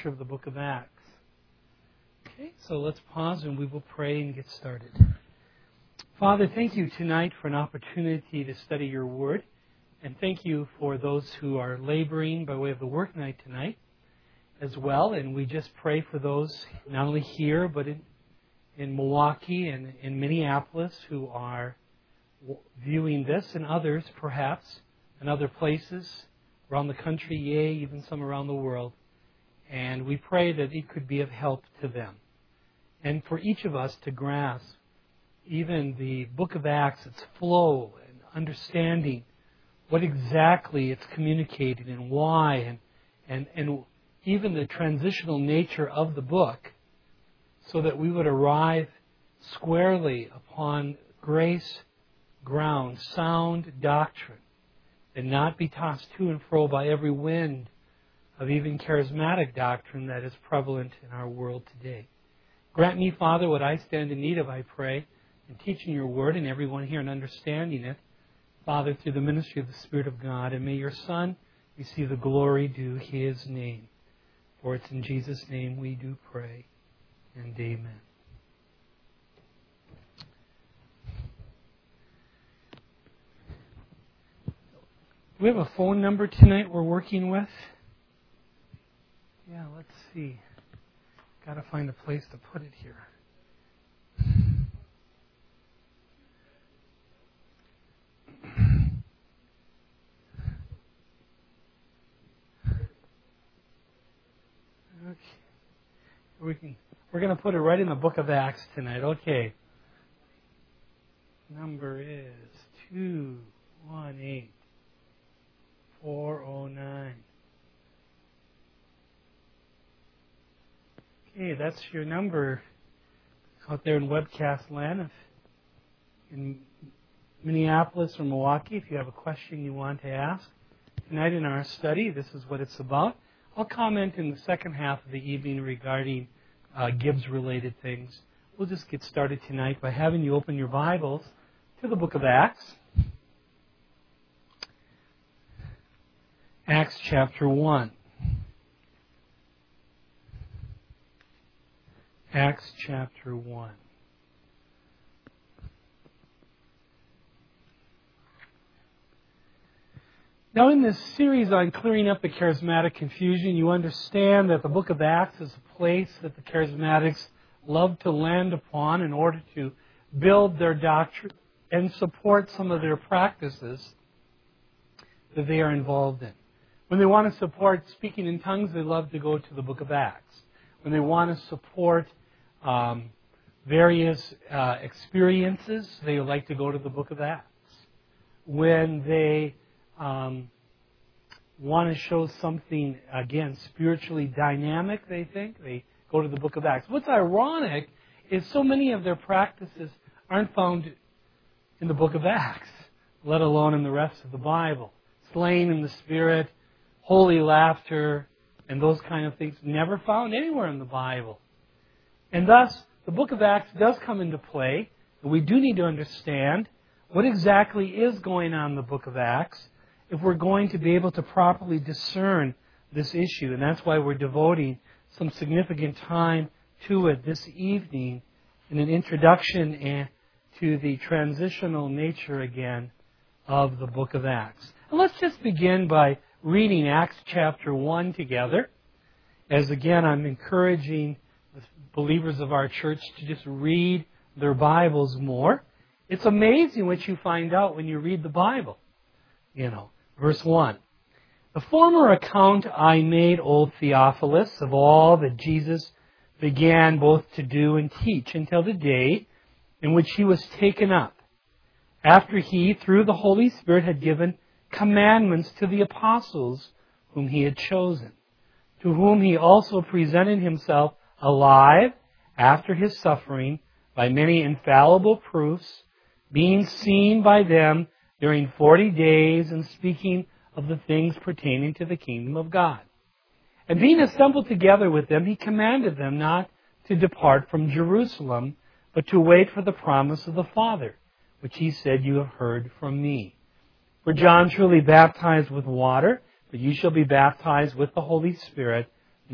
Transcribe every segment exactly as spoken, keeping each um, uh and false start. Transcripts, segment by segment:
structure of the book of Acts. Okay, so let's pause and we will pray and get started. Father, thank you tonight for an opportunity to study your word. And thank you for those who are laboring by way of the work night tonight as well. And we just pray for those not only here, but in, in Milwaukee and in Minneapolis who are viewing this, and others perhaps in other places around the country, yea, even some around the world. And we pray that it could be of help to them. And for each of us to grasp even the book of Acts, its flow and understanding what exactly it's communicating and why, and, and, and even the transitional nature of the book, so that we would arrive squarely upon grace ground, sound doctrine, and not be tossed to and fro by every wind of even charismatic doctrine that is prevalent in our world today. Grant me, Father, what I stand in need of, I pray, in teaching your word and everyone here in understanding it, Father, through the ministry of the Spirit of God. And may your Son receive the glory due his name. For it's in Jesus' name we do pray, and amen. Do we have a phone number tonight we're working with? Yeah, let's see. Got to find a place to put it here. Okay. We can, we're going to put it right in the book of Acts tonight. Okay. Number is two one eight four oh nine. Okay, that's your number out there in webcast land. If in Minneapolis or Milwaukee, if you have a question you want to ask tonight in our study, this is what it's about. I'll comment in the second half of the evening regarding uh, Gibbs-related things. We'll just get started tonight by having you open your Bibles to the book of Acts. Acts chapter one. Acts chapter one. Now, in this series on clearing up the charismatic confusion, you understand that the book of Acts is a place that the charismatics love to land upon in order to build their doctrine and support some of their practices that they are involved in. When they want to support speaking in tongues, they love to go to the book of Acts. When they want to support um, various uh, experiences, they like to go to the book of Acts. When they um, want to show something, again, spiritually dynamic, they think, they go to the book of Acts. What's ironic is so many of their practices aren't found in the book of Acts, let alone in the rest of the Bible. Slain in the Spirit, holy laughter, and those kind of things, never found anywhere in the Bible. And thus, the book of Acts does come into play. We do need to understand what exactly is going on in the book of Acts if we're going to be able to properly discern this issue. And that's why we're devoting some significant time to it this evening in an introduction to the transitional nature again of the book of Acts. And let's just begin by reading Acts chapter one together. As again, I'm encouraging the believers of our church to just read their Bibles more. It's amazing what you find out when you read the Bible. You know, verse one. The former account I made, O Theophilus, of all that Jesus began both to do and teach until the day in which he was taken up, after he, through the Holy Spirit, had given commandments to the apostles whom he had chosen, to whom he also presented himself alive after his suffering by many infallible proofs, being seen by them during forty days and speaking of the things pertaining to the kingdom of God. And being assembled together with them, he commanded them not to depart from Jerusalem, but to wait for the promise of the Father, which he said, you have heard from me. For John truly baptized with water, but you shall be baptized with the Holy Spirit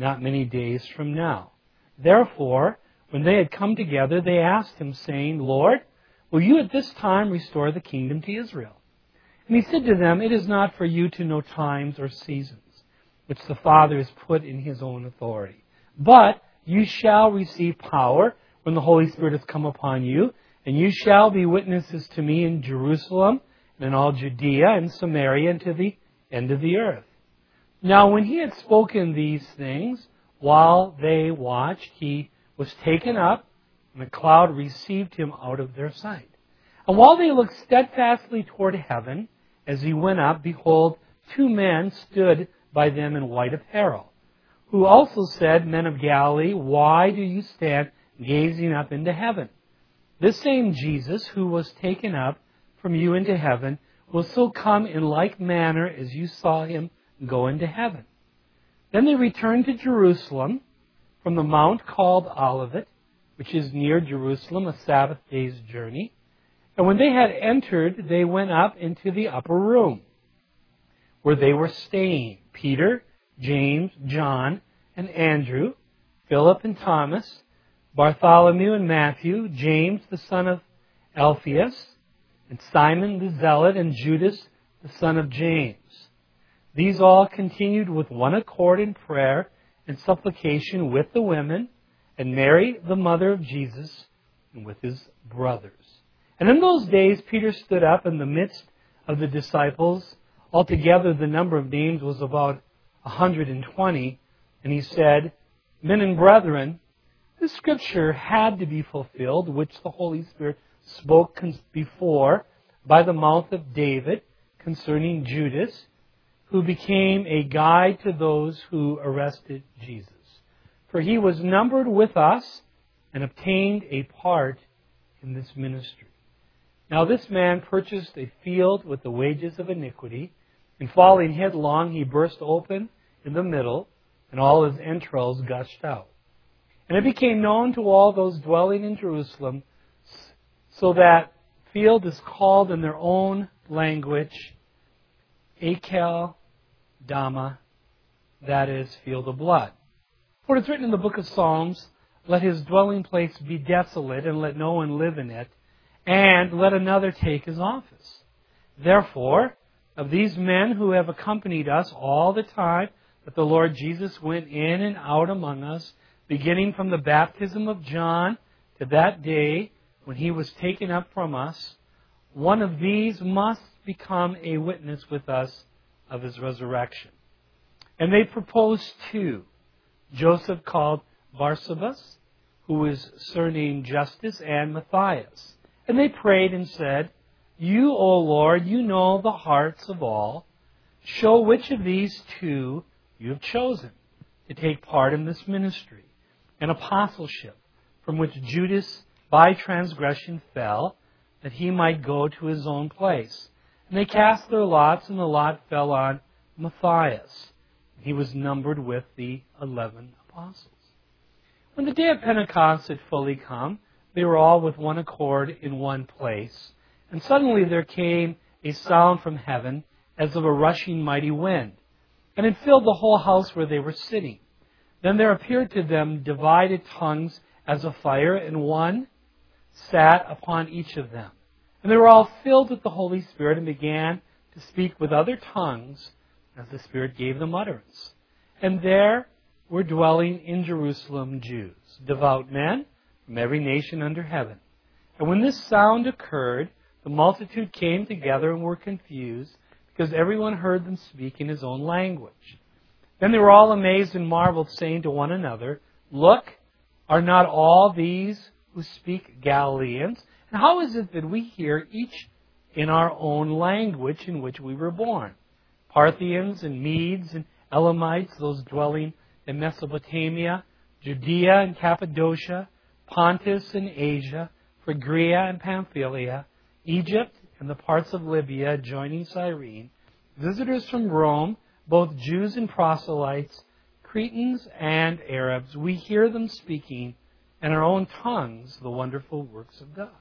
not many days from now. Therefore, when they had come together, they asked him, saying, Lord, will you at this time restore the kingdom to Israel? And he said to them, It is not for you to know times or seasons, which the Father has put in his own authority. But you shall receive power when the Holy Spirit has come upon you, and you shall be witnesses to me in Jerusalem, and in all Judea and Samaria, and to the end of the earth. Now when he had spoken these things, while they watched, he was taken up, and a cloud received him out of their sight. And while they looked steadfastly toward heaven, as he went up, behold, two men stood by them in white apparel, who also said, Men of Galilee, why do you stand gazing up into heaven? This same Jesus, who was taken up from you into heaven, will so come in like manner as you saw him go into heaven. Then they returned to Jerusalem from the mount called Olivet, which is near Jerusalem, a Sabbath day's journey. And when they had entered, they went up into the upper room, where they were staying, Peter, James, John, and Andrew, Philip and Thomas, Bartholomew and Matthew, James the son of Alphaeus, and Simon the Zealot, and Judas the son of James. These all continued with one accord in prayer and supplication with the women, and Mary, the mother of Jesus, and with his brothers. And in those days Peter stood up in the midst of the disciples. Altogether the number of names was about a hundred and twenty. And he said, Men and brethren, this scripture had to be fulfilled, which the Holy Spirit spoke before by the mouth of David concerning Judas, who became a guide to those who arrested Jesus. For he was numbered with us and obtained a part in this ministry. Now this man purchased a field with the wages of iniquity, and falling headlong he burst open in the middle, and all his entrails gushed out. And it became known to all those dwelling in Jerusalem, so that field is called in their own language Akel Dama, that is, field of blood. For it is written in the book of Psalms, Let his dwelling place be desolate, and let no one live in it, and let another take his office. Therefore, of these men who have accompanied us all the time that the Lord Jesus went in and out among us, beginning from the baptism of John to that day when he was taken up from us, one of these must become a witness with us of his resurrection. And they proposed two, Joseph called Barsabas, who was surnamed Justus, and Matthias. And they prayed and said, You, O Lord, you know the hearts of all. Show which of these two you have chosen to take part in this ministry and apostleship, from which Judas by transgression fell, that he might go to his own place. And they cast their lots, and the lot fell on Matthias. He was numbered with the eleven apostles. When the day of Pentecost had fully come, they were all with one accord in one place. And suddenly there came a sound from heaven as of a rushing mighty wind, and it filled the whole house where they were sitting. Then there appeared to them divided tongues as of fire, and one sat upon each of them. And they were all filled with the Holy Spirit and began to speak with other tongues as the Spirit gave them utterance. And there were dwelling in Jerusalem Jews, devout men from every nation under heaven. And when this sound occurred, the multitude came together and were confused, because everyone heard them speak in his own language. Then they were all amazed and marveled, saying to one another, Look, are not all these who speak Galileans? And how is it that we hear each in our own language in which we were born? Parthians and Medes and Elamites, those dwelling in Mesopotamia, Judea and Cappadocia, Pontus and Asia, Phrygia and Pamphylia, Egypt and the parts of Libya joining Cyrene, visitors from Rome, both Jews and proselytes, Cretans and Arabs, we hear them speaking in our own tongues the wonderful works of God.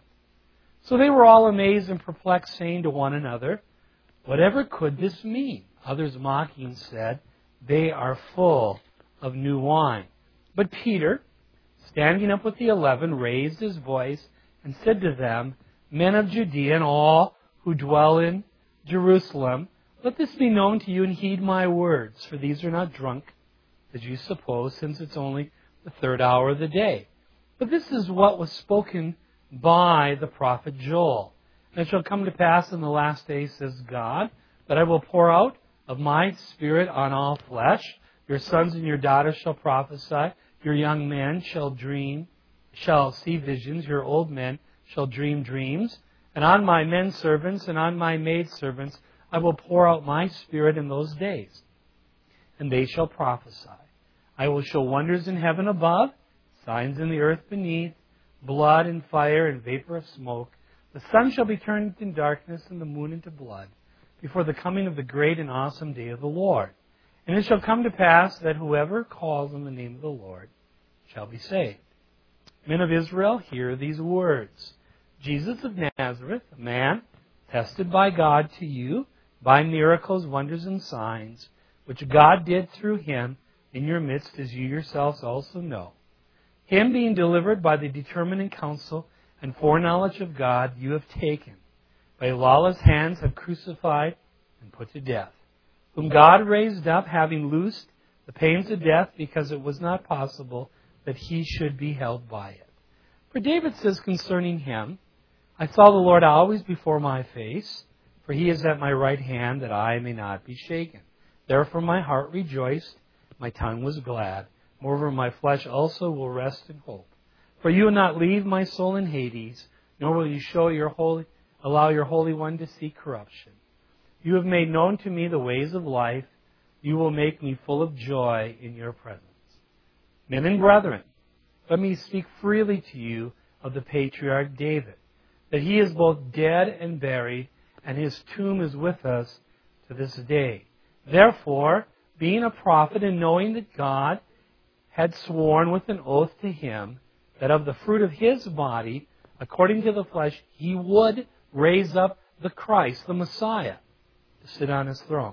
So they were all amazed and perplexed, saying to one another, Whatever could this mean? Others mocking said, They are full of new wine. But Peter, standing up with the eleven, raised his voice and said to them, Men of Judea and all who dwell in Jerusalem, let this be known to you and heed my words, for these are not drunk, as you suppose, since it's only the third hour of the day. But this is what was spoken by the prophet Joel. And it shall come to pass in the last days, says God, that I will pour out of my Spirit on all flesh. Your sons and your daughters shall prophesy. Your young men shall dream, shall see visions. Your old men shall dream dreams. And on my men servants and on my maid servants I will pour out my Spirit in those days, and they shall prophesy. I will show wonders in heaven above, signs in the earth beneath, blood and fire and vapor of smoke. The sun shall be turned into darkness and the moon into blood, before the coming of the great and awesome day of the Lord. And it shall come to pass that whoever calls on the name of the Lord shall be saved. Men of Israel, hear these words. Jesus of Nazareth, a man tested by God to you by miracles, wonders, and signs, which God did through him in your midst, as you yourselves also know. Him being delivered by the determining counsel and foreknowledge of God, you have taken, by lawless hands have crucified and put to death, whom God raised up, having loosed the pains of death, because it was not possible that he should be held by it. For David says concerning him, I saw the Lord always before my face, for he is at my right hand, that I may not be shaken. Therefore my heart rejoiced, my tongue was glad. Moreover, my flesh also will rest in hope. For you will not leave my soul in Hades, nor will you show your holy, allow your Holy One to see corruption. You have made known to me the ways of life. You will make me full of joy in your presence. Men and brethren, let me speak freely to you of the patriarch David, that he is both dead and buried, and his tomb is with us to this day. Therefore, being a prophet and knowing that God had sworn with an oath to him that of the fruit of his body, according to the flesh, he would raise up the Christ, the Messiah, to sit on his throne.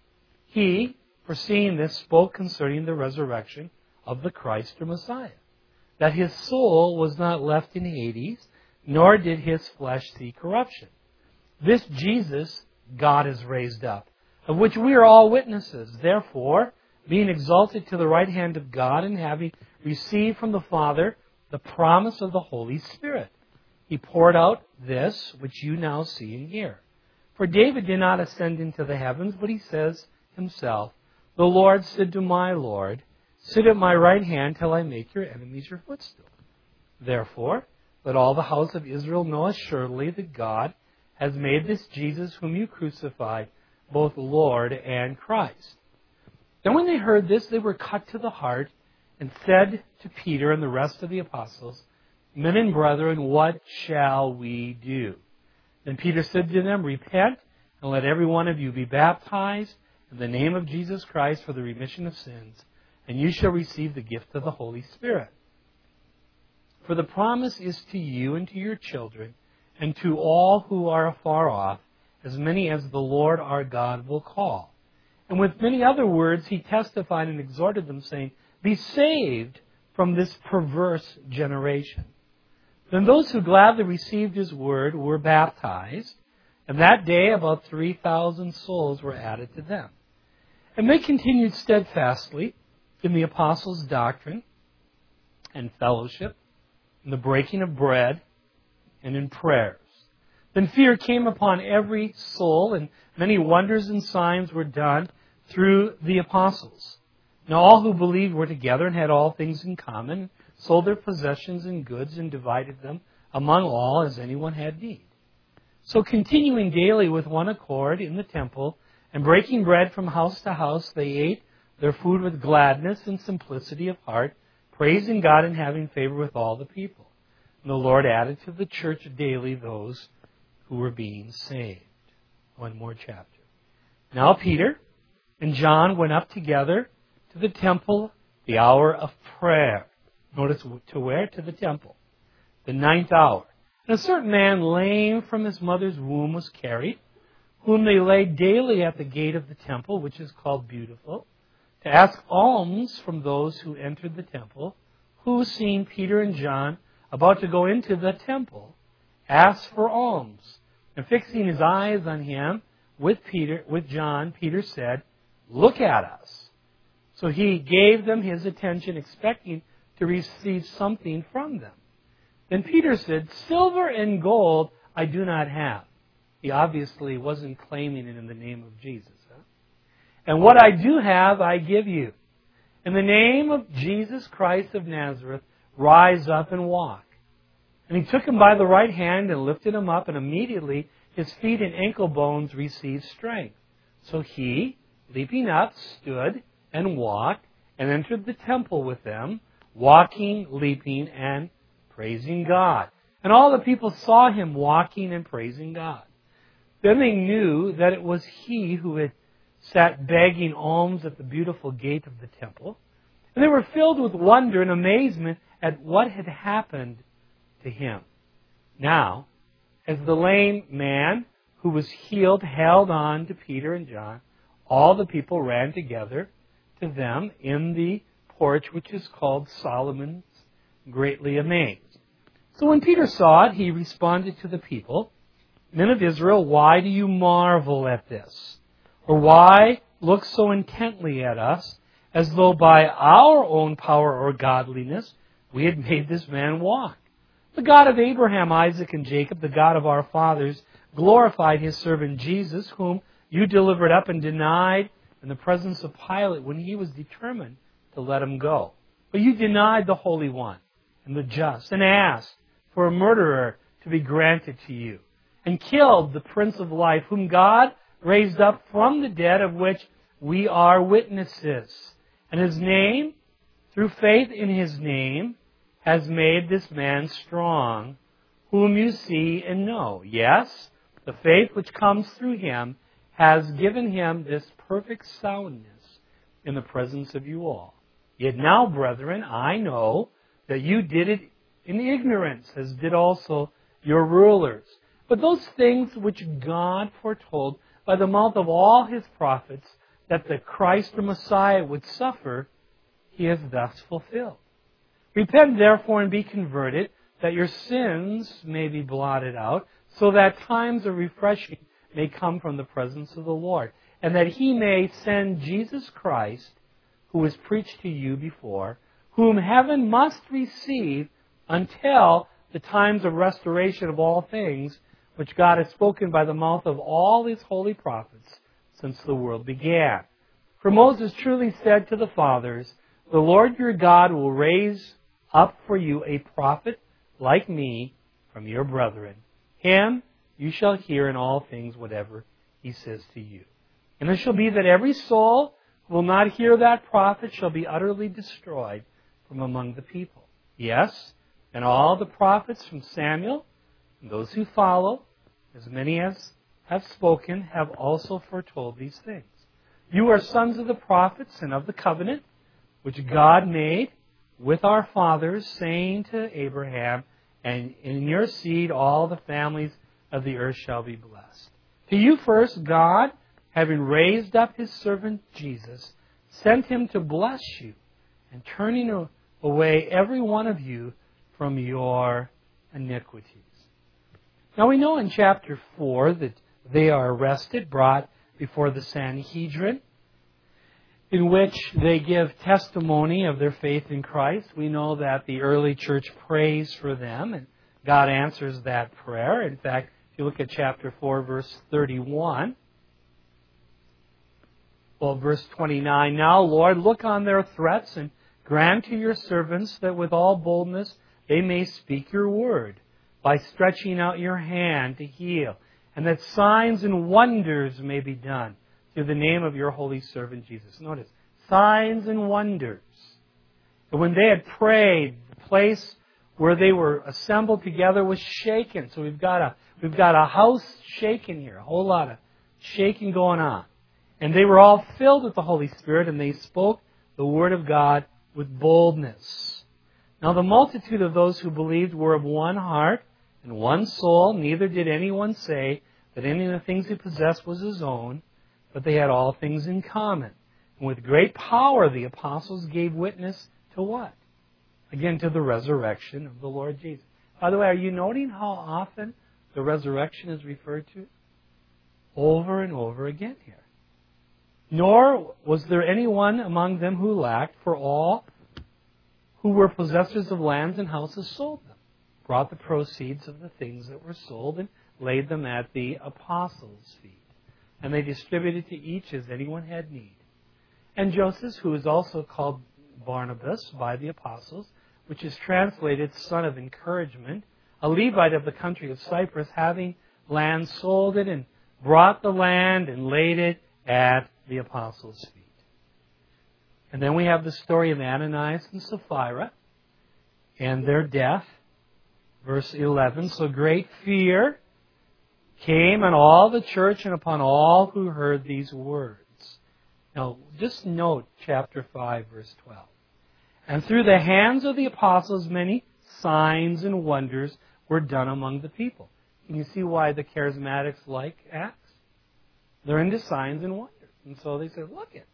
He, foreseeing this, spoke concerning the resurrection of the Christ or Messiah, that his soul was not left in Hades, nor did his flesh see corruption. This Jesus God has raised up, of which we are all witnesses. Therefore, being exalted to the right hand of God, and having received from the Father the promise of the Holy Spirit, he poured out this which you now see and hear. For David did not ascend into the heavens, but he says himself, the Lord said to my Lord, sit at my right hand till I make your enemies your footstool. Therefore, let all the house of Israel know assuredly that God has made this Jesus whom you crucified both Lord and Christ. Then when they heard this, they were cut to the heart and said to Peter and the rest of the apostles, Men and brethren, what shall we do? Then Peter said to them, Repent, and let every one of you be baptized in the name of Jesus Christ for the remission of sins, and you shall receive the gift of the Holy Spirit. For the promise is to you and to your children, and to all who are afar off, as many as the Lord our God will call. And with many other words he testified and exhorted them, saying, Be saved from this perverse generation. Then those who gladly received his word were baptized, and that day about three thousand souls were added to them. And they continued steadfastly in the apostles' doctrine and fellowship, in the breaking of bread, and in prayers. Then fear came upon every soul, and many wonders and signs were done through the apostles. Now all who believed were together and had all things in common, sold their possessions and goods, and divided them among all as anyone had need. So continuing daily with one accord in the temple, and breaking bread from house to house, they ate their food with gladness and simplicity of heart, praising God and having favor with all the people. And the Lord added to the church daily those who were being saved. One more chapter. Now Peter and John went up together to the temple, the hour of prayer. Notice to where? To the temple. The ninth hour. And a certain man lame from his mother's womb was carried, whom they laid daily at the gate of the temple, which is called Beautiful, to ask alms from those who entered the temple, who, seeing Peter and John about to go into the temple, asked for alms. And fixing his eyes on him with Peter, with John, Peter said, "Look at us." So he gave them his attention, expecting to receive something from them. Then Peter said, "Silver and gold I do not have." He obviously wasn't claiming it in the name of Jesus. Huh? "And what I do have, I give you. In the name of Jesus Christ of Nazareth, rise up and walk." And he took him by the right hand and lifted him up, and immediately his feet and ankle bones received strength. So he, leaping up, stood and walked, and entered the temple with them, walking, leaping, and praising God. And all the people saw him walking and praising God. Then they knew that it was he who had sat begging alms at the beautiful gate of the temple. And they were filled with wonder and amazement at what had happened to him. Now, as the lame man who was healed held on to Peter and John, all the people ran together to them in the porch which is called Solomon's, greatly amazed. So when Peter saw it, he responded to the people, "Men of Israel, why do you marvel at this? Or why look so intently at us, as though by our own power or godliness we had made this man walk? The God of Abraham, Isaac, and Jacob, the God of our fathers, glorified his servant Jesus, whom you delivered up and denied in the presence of Pilate when he was determined to let him go. But you denied the Holy One and the just, and asked for a murderer to be granted to you, and killed the Prince of Life, whom God raised up from the dead, of which we are witnesses. And his name, through faith in his name, has made this man strong, whom you see and know. Yes, the faith which comes through him has given him this perfect soundness in the presence of you all. Yet now, brethren, I know that you did it in ignorance, as did also your rulers. But those things which God foretold by the mouth of all his prophets, that the Christ the Messiah would suffer, he has thus fulfilled. Repent therefore and be converted, that your sins may be blotted out, so that times of refreshing may come from the presence of the Lord, and that he may send Jesus Christ, who was preached to you before, whom heaven must receive until the times of restoration of all things, which God has spoken by the mouth of all his holy prophets since the world began. For Moses truly said to the fathers, "The Lord your God will raise up for you a prophet like me from your brethren. Him you shall hear in all things whatever he says to you. And it shall be that every soul who will not hear that prophet shall be utterly destroyed from among the people." Yes, and all the prophets from Samuel and those who follow, as many as have spoken, have also foretold these things. You are sons of the prophets and of the covenant which God made with our fathers, saying to Abraham, "And in your seed all the families of the earth shall be blessed." To you first, God, having raised up his servant Jesus, sent him to bless you, and turning away every one of you from your iniquities. Now we know in chapter four that they are arrested, brought before the Sanhedrin, in which they give testimony of their faith in Christ. We know that the early church prays for them, and God answers that prayer. In fact, if you look at chapter four, verse thirty-one, well, verse twenty-nine, "Now, Lord, look on their threats and grant to your servants that with all boldness they may speak your word, by stretching out your hand to heal, and that signs and wonders may be done through the name of your holy servant Jesus." Notice, signs and wonders. And when they had prayed, the place where they were assembled together was shaken. So we've got a we've got a house shaking here, a whole lot of shaking going on. And they were all filled with the Holy Spirit, and they spoke the word of God with boldness. Now the multitude of those who believed were of one heart and one soul. Neither did anyone say that any of the things he possessed was his own, but they had all things in common. And with great power, the apostles gave witness to what? Again, to the resurrection of the Lord Jesus. By the way, are you noting how often the resurrection is referred to? Over and over again here. Nor was there anyone among them who lacked, for all who were possessors of lands and houses sold them, brought the proceeds of the things that were sold, and laid them at the apostles' feet. And they distributed to each as anyone had need. And Joseph, who is also called Barnabas by the apostles, which is translated son of encouragement, a Levite of the country of Cyprus, having land, sold it, and brought the land and laid it at the apostles' feet. And then we have the story of Ananias and Sapphira and their death. Verse eleven, so great fear came on all the church and upon all who heard these words. Now, just note chapter five, verse twelve. And through the hands of the apostles, many signs and wonders were done among the people. Can you see why the charismatics like Acts? They're into signs and wonders. And so they said, look it.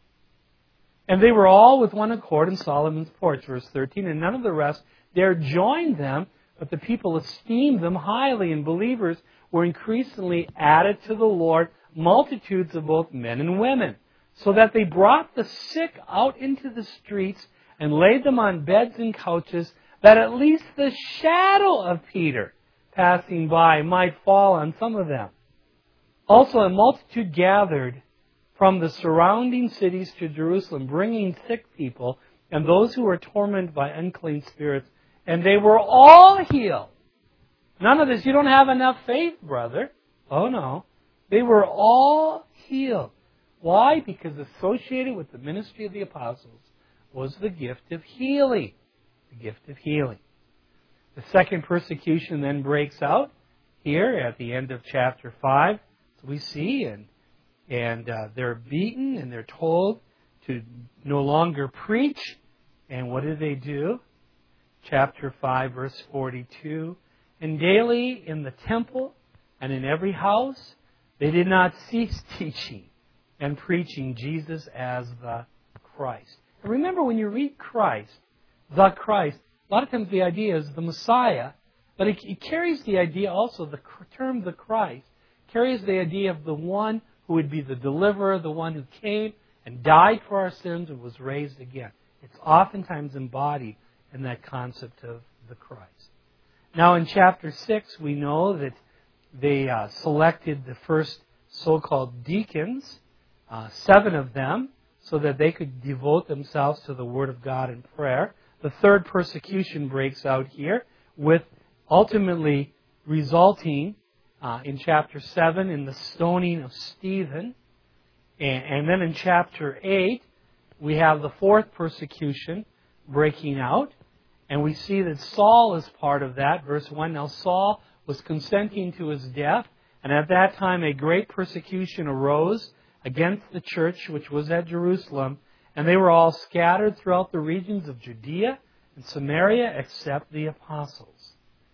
And they were all with one accord in Solomon's porch, verse thirteen, and none of the rest dared join them, but the people esteemed them highly, and believers were increasingly added to the Lord, multitudes of both men and women, so that they brought the sick out into the streets and laid them on beds and couches, that at least the shadow of Peter passing by might fall on some of them. Also a multitude gathered from the surrounding cities to Jerusalem, bringing sick people and those who were tormented by unclean spirits, and they were all healed. None of this, you don't have enough faith, brother. Oh no. They were all healed. Why? Because associated with the ministry of the apostles was the gift of healing. The gift of healing. The second persecution then breaks out here at the end of chapter five. So we see, and and uh, they're beaten and they're told to no longer preach. And what do they do? Chapter five, verse forty-two. And daily in the temple and in every house, they did not cease teaching and preaching Jesus as the Christ. And remember, when you read Christ, the Christ, a lot of times the idea is the Messiah, but it, it carries the idea also, the term the Christ, carries the idea of the one who would be the deliverer, the one who came and died for our sins and was raised again. It's oftentimes embodied in that concept of the Christ. Now in chapter six, we know that they uh, selected the first so-called deacons, uh, seven of them, so that they could devote themselves to the Word of God and prayer. The third persecution breaks out here, with ultimately resulting uh, in chapter seven in the stoning of Stephen. And, and then in chapter eight, we have the fourth persecution breaking out. And we see that Saul is part of that. Verse one, now Saul was consenting to his death, and at that time a great persecution arose against the church which was at Jerusalem, and they were all scattered throughout the regions of Judea and Samaria except the apostles.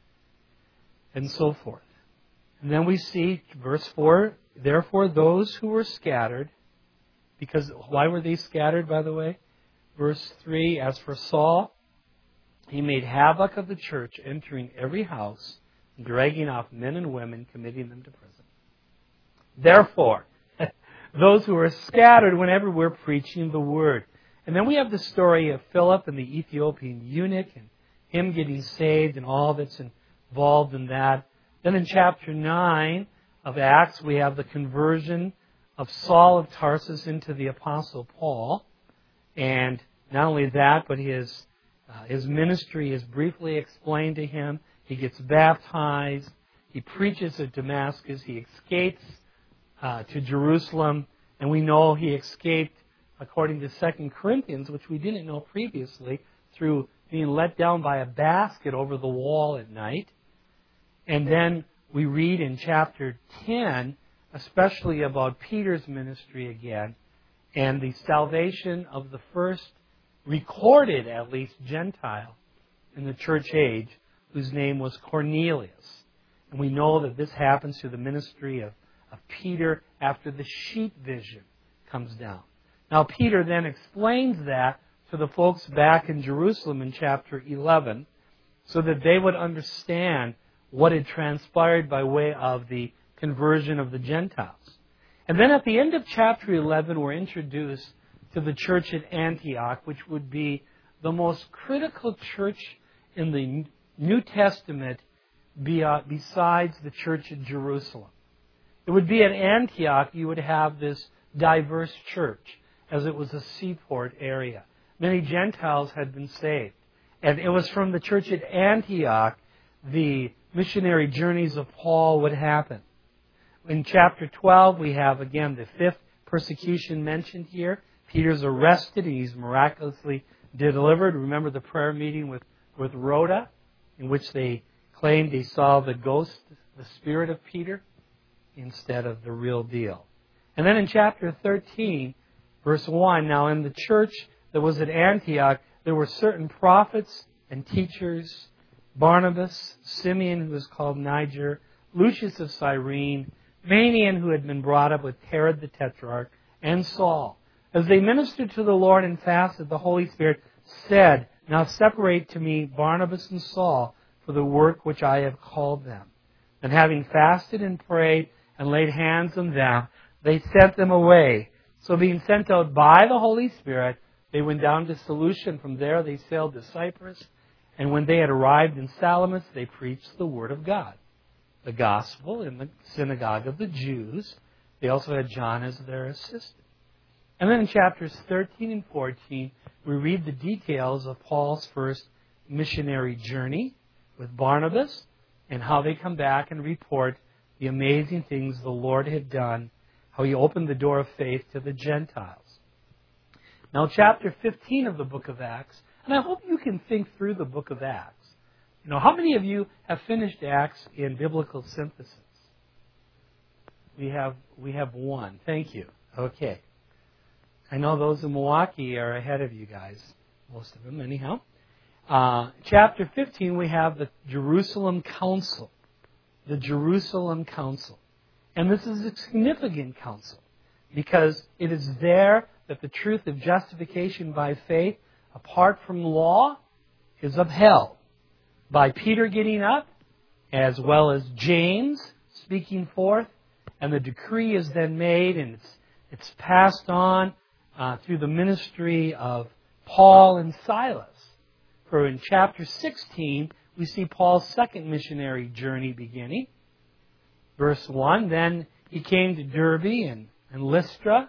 And so forth. And then we see, verse four, therefore those who were scattered, because why were they scattered, by the way? Verse three, as for Saul, he made havoc of the church, entering every house, dragging off men and women, committing them to prison. Therefore, those who were scattered went everywhere preaching the word. And then we have the story of Philip and the Ethiopian eunuch, and him getting saved and all that's involved in that. Then in chapter nine of Acts, we have the conversion of Saul of Tarsus into the Apostle Paul. And not only that, but his uh, his ministry is briefly explained to him. He gets baptized. He preaches at Damascus. He escapes uh, to Jerusalem. And we know he escaped, according to Second Corinthians, which we didn't know previously, through being let down by a basket over the wall at night. And then we read in chapter ten, especially about Peter's ministry again, and the salvation of the first recorded, at least, Gentile in the church age, whose name was Cornelius. And we know that this happens through the ministry of, of Peter after the sheep vision comes down. Now, Peter then explains that to the folks back in Jerusalem in chapter eleven so that they would understand what had transpired by way of the conversion of the Gentiles. And then at the end of chapter eleven, we're introduced to the church at Antioch, which would be the most critical church in the New Testament besides the church at Jerusalem. It would be at Antioch you would have this diverse church, as it was a seaport area. Many Gentiles had been saved. And it was from the church at Antioch the missionary journeys of Paul would happen. In chapter twelve, we have, again, the fifth persecution mentioned here. Peter's arrested and he's miraculously delivered. Remember the prayer meeting with, with Rhoda, in which they claimed they saw the ghost, the spirit of Peter, instead of the real deal. And then in chapter thirteen, verse one, now in the church that was at Antioch, there were certain prophets and teachers, Barnabas, Simeon, who was called Niger, Lucius of Cyrene, Manaen, who had been brought up with Herod the Tetrarch, and Saul. As they ministered to the Lord and fasted, the Holy Spirit said, now separate to me Barnabas and Saul for the work which I have called them. And having fasted and prayed and laid hands on them, they sent them away. So being sent out by the Holy Spirit, they went down to Seleucia. From there they sailed to Cyprus. And when they had arrived in Salamis, they preached the Word of God, the gospel in the synagogue of the Jews. They also had John as their assistant. And then in chapters thirteen and fourteen, we read the details of Paul's first missionary journey with Barnabas and how they come back and report the amazing things the Lord had done, how He opened the door of faith to the Gentiles. Now, chapter fifteen of the book of Acts, and I hope you can think through the book of Acts. You know, how many of you have finished Acts in biblical synthesis? We have, we have one. Thank you. Okay. I know those in Milwaukee are ahead of you guys. Most of them, anyhow. Uh, chapter fifteen, we have the Jerusalem Council. The Jerusalem Council. And this is a significant council because it is there that the truth of justification by faith, apart from law, is upheld. By Peter getting up, as well as James speaking forth, and the decree is then made and it's, it's passed on uh, through the ministry of Paul and Silas. For in chapter sixteen, we see Paul's second missionary journey beginning. Verse one, then he came to Derbe and, and Lystra.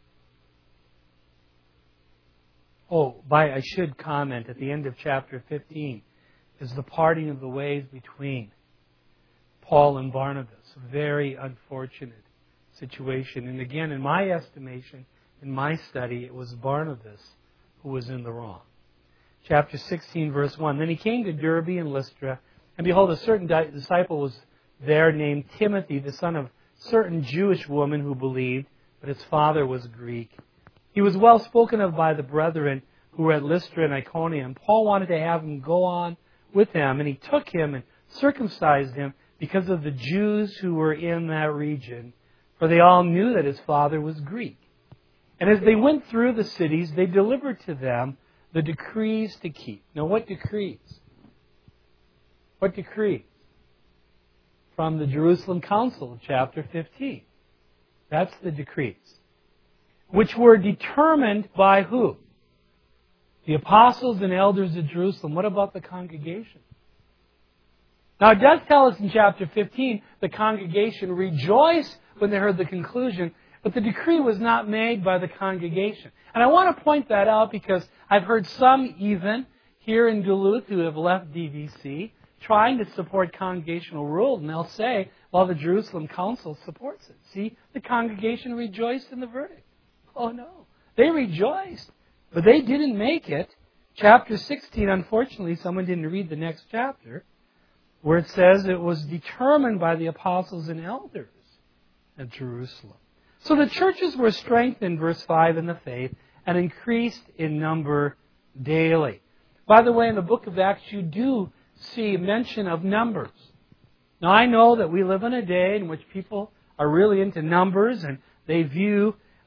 Oh, by I should comment, at the end of chapter fifteen is the parting of the ways between Paul and Barnabas. A very unfortunate situation. And again, in my estimation, in my study, it was Barnabas who was in the wrong. Chapter sixteen, verse one. Then he came to Derbe and Lystra, and behold, a certain disciple was there named Timothy, the son of a certain Jewish woman who believed, but his father was Greek. He was well spoken of by the brethren who were at Lystra and Iconium. Paul wanted to have him go on with them, and he took him and circumcised him because of the Jews who were in that region, for they all knew that his father was Greek. And as they went through the cities, they delivered to them the decrees to keep. Now, what decrees? What decrees? From the Jerusalem Council, chapter fifteen. That's the decrees. Which were determined by who? The apostles and elders of Jerusalem. What about the congregation? Now, it does tell us in chapter fifteen, the congregation rejoiced when they heard the conclusion, but the decree was not made by the congregation. And I want to point that out because I've heard some even here in Duluth who have left D V C trying to support congregational rule, and they'll say, well, the Jerusalem Council supports it. See, the congregation rejoiced in the verdict. Oh, no. They rejoiced, but they didn't make it. Chapter sixteen, unfortunately, someone didn't read the next chapter, where it says it was determined by the apostles and elders at Jerusalem. So the churches were strengthened, verse five, in the faith and increased in number daily. By the way, in the book of Acts, you do see mention of numbers. Now, I know that we live in a day in which people are really into numbers and they view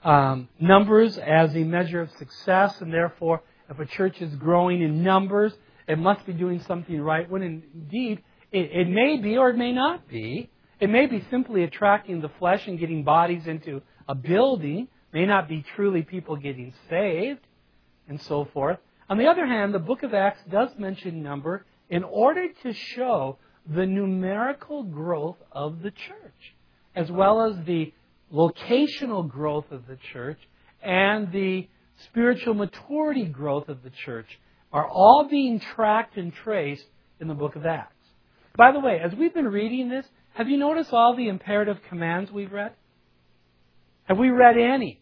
um, numbers as a measure of success, and therefore, if a church is growing in numbers, it must be doing something right, when indeed it, it may be or it may not be. It may be simply attracting the flesh and getting bodies into a building, may not be truly people getting saved, and so forth. On the other hand, the book of Acts does mention number in order to show the numerical growth of the church, as well as the locational growth of the church and the spiritual maturity growth of the church are all being tracked and traced in the book of Acts. By the way, as we've been reading this, have you noticed all the imperative commands we've read? Have we read any?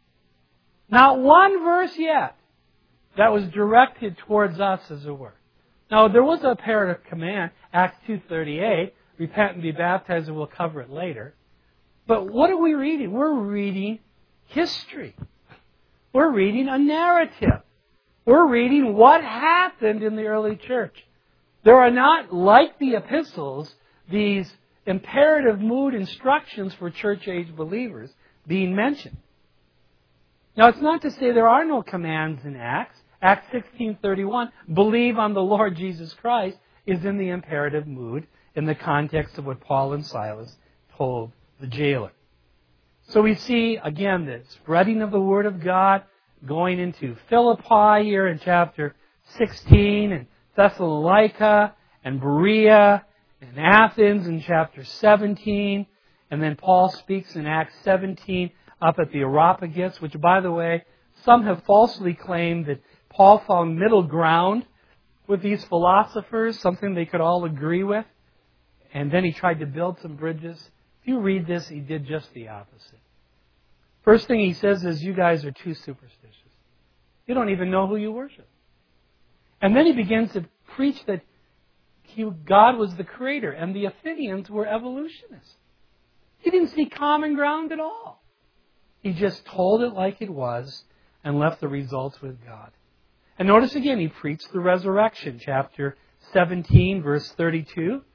Not one verse yet that was directed towards us, as it were. Now, there was an imperative command, Acts two thirty-eight, repent and be baptized, and we'll cover it later. But what are we reading? We're reading history. We're reading a narrative. We're reading what happened in the early church. There are not, like the epistles, these imperative mood instructions for church-age believers being mentioned. Now, it's not to say there are no commands in Acts. Acts sixteen thirty-one, believe on the Lord Jesus Christ, is in the imperative mood in the context of what Paul and Silas told the jailer. So we see, again, the spreading of the Word of God going into Philippi here in chapter sixteen, and Thessalonica, and Berea, and Athens in chapter seventeen, and then Paul speaks in Acts seventeen up at the Areopagus, which, by the way, some have falsely claimed that Paul found middle ground with these philosophers, something they could all agree with, and then he tried to build some bridges. If you read this, he did just the opposite. First thing he says is, you guys are too superstitious. You don't even know who you worship. And then he begins to preach that he, God was the creator, and the Athenians were evolutionists. He didn't see common ground at all. He just told it like it was and left the results with God. And notice again, he preached the resurrection, chapter seventeen, verse thirty-two,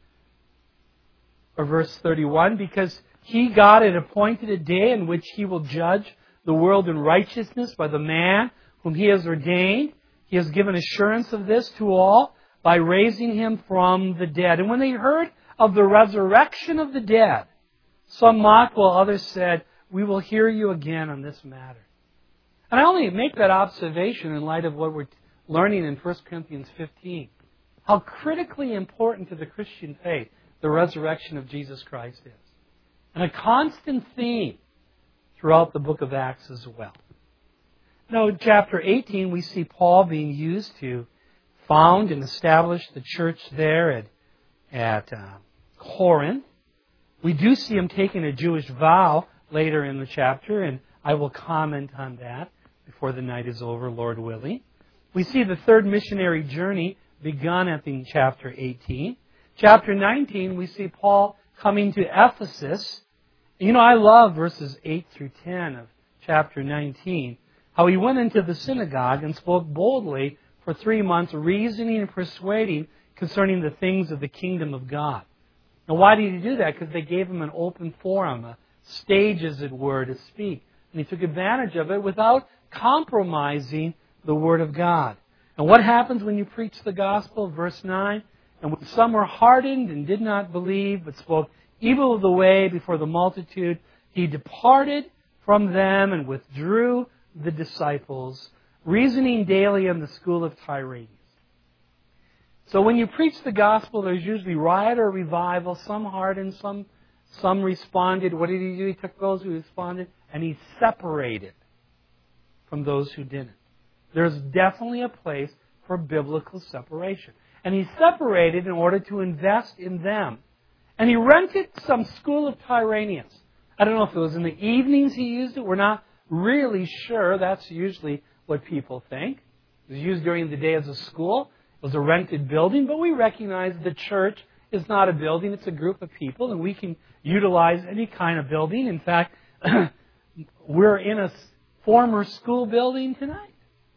or verse thirty-one, because he, God, had appointed a day in which he will judge the world in righteousness by the man whom he has ordained. He has given assurance of this to all by raising him from the dead. And when they heard of the resurrection of the dead, some mocked while others said, we will hear you again on this matter. And I only make that observation in light of what we're learning in First Corinthians fifteen. How critically important to the Christian faith the resurrection of Jesus Christ is. And a constant theme throughout the book of Acts as well. Now, in chapter eighteen, we see Paul being used to found and establish the church there at, at uh, Corinth. We do see him taking a Jewish vow later in the chapter, and I will comment on that before the night is over, Lord willing. We see the third missionary journey begun at the chapter eighteen. Chapter nineteen, we see Paul coming to Ephesus. You know, I love verses eight through ten of chapter nineteen. How he went into the synagogue and spoke boldly for three months, reasoning and persuading concerning the things of the kingdom of God. Now, why did he do that? Because they gave him an open forum, a stage, as it were, to speak. And he took advantage of it without compromising the Word of God. And what happens when you preach the gospel? Verse nine, and when some were hardened and did not believe, but spoke evil of the way before the multitude, he departed from them and withdrew the disciples, reasoning daily in the school of Tyrannus. So when you preach the gospel, there's usually riot or revival. Some hardened, some, some responded. What did he do? He took those who responded and he separated from those who didn't. There's definitely a place for biblical separation. And he separated in order to invest in them. And he rented some school of Tyrannus. I don't know if it was in the evenings he used it. We're not really sure. That's usually what people think. It was used during the day as a school. It was a rented building, but we recognize the church is not a building. It's a group of people, and we can utilize any kind of building. In fact, we're in a former school building tonight.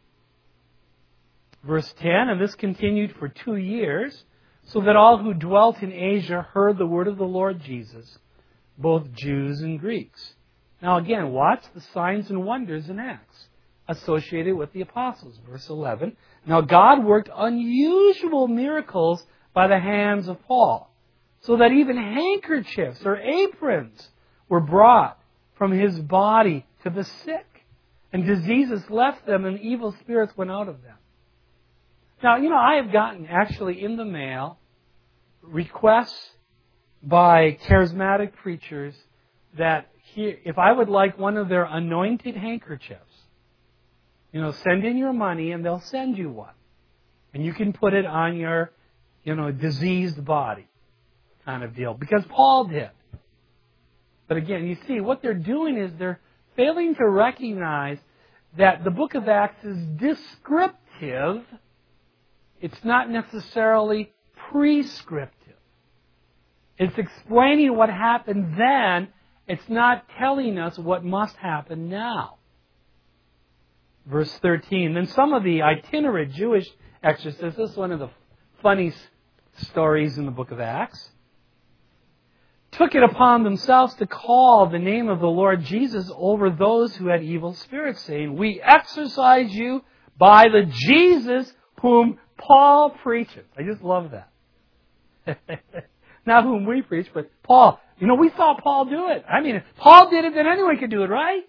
Verse ten, and this continued for two years, so that all who dwelt in Asia heard the word of the Lord Jesus, both Jews and Greeks. Now again, watch the signs and wonders in Acts associated with the apostles. Verse eleven. Now God worked unusual miracles by the hands of Paul, so that even handkerchiefs or aprons were brought from his body to the sick, and diseases left them and evil spirits went out of them. Now, you know, I have gotten actually in the mail requests by charismatic preachers that he, if I would like one of their anointed handkerchiefs, you know, send in your money and they'll send you one. And you can put it on your, you know, diseased body kind of deal. Because Paul did. But again, you see, what they're doing is they're failing to recognize that the book of Acts is descriptive. It's not necessarily prescriptive. It's explaining what happened then. It's not telling us what must happen now. Verse thirteen. Then some of the itinerant Jewish exorcists, this is one of the funny stories in the book of Acts, took it upon themselves to call the name of the Lord Jesus over those who had evil spirits, saying, "We exorcise you by the Jesus whom Paul preaches." I just love that. Not whom we preach, but Paul. You know, we saw Paul do it. I mean, if Paul did it, then anyone could do it, right?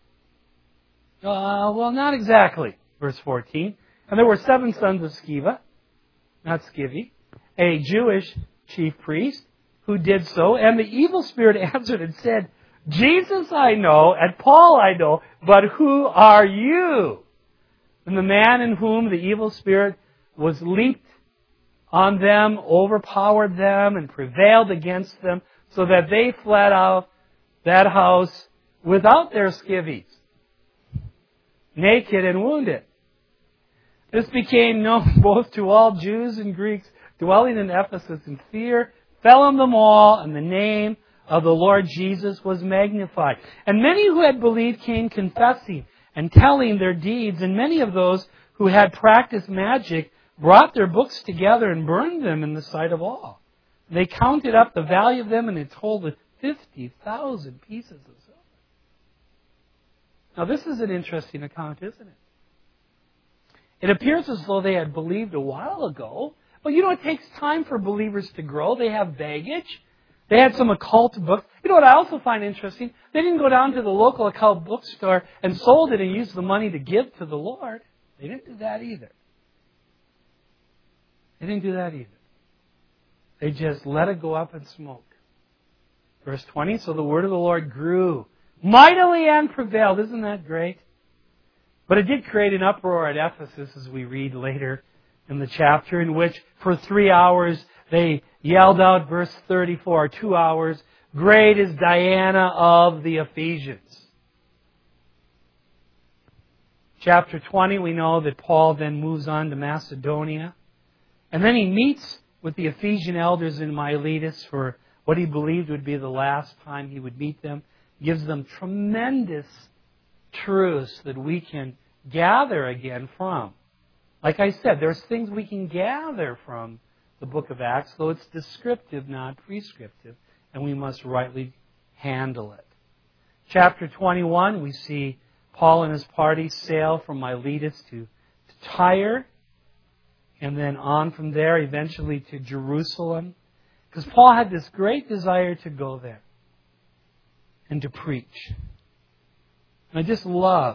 Uh, well, not exactly. Verse fourteen. And there were seven sons of Sceva, not Scivy, a Jewish chief priest, who did so. And the evil spirit answered and said, "Jesus I know, and Paul I know, but who are you?" And the man in whom the evil spirit was leaped on them, overpowered them, and prevailed against them, so that they fled out that house without their skivvies, naked and wounded. This became known both to all Jews and Greeks dwelling in Ephesus, and fear fell on them all, and the name of the Lord Jesus was magnified. And many who had believed came confessing and telling their deeds, and many of those who had practiced magic brought their books together and burned them in the sight of all. They counted up the value of them, and it totaled fifty thousand pieces of silver. Now this is an interesting account, isn't it? It appears as though they had believed a while ago, but you know, it takes time for believers to grow. They have baggage. They had some occult books. You know what I also find interesting? They didn't go down to the local occult bookstore and sold it and used the money to give to the Lord. They didn't do that either. They didn't do that either. They just let it go up in smoke. Verse twenty, so the word of the Lord grew mightily and prevailed. Isn't that great? But it did create an uproar at Ephesus, as we read later in the chapter, in which for three hours they yelled out, verse thirty-four, two hours, "Great is Diana of the Ephesians." Chapter twenty, we know that Paul then moves on to Macedonia. And then he meets with the Ephesian elders in Miletus for what he believed would be the last time he would meet them. Gives them tremendous truths that we can gather again from. Like I said, there's things we can gather from the book of Acts, though it's descriptive, not prescriptive, and we must rightly handle it. Chapter twenty-one, we see Paul and his party sail from Miletus to, to Tyre, and then on from there eventually to Jerusalem, because Paul had this great desire to go there and to preach. And I just love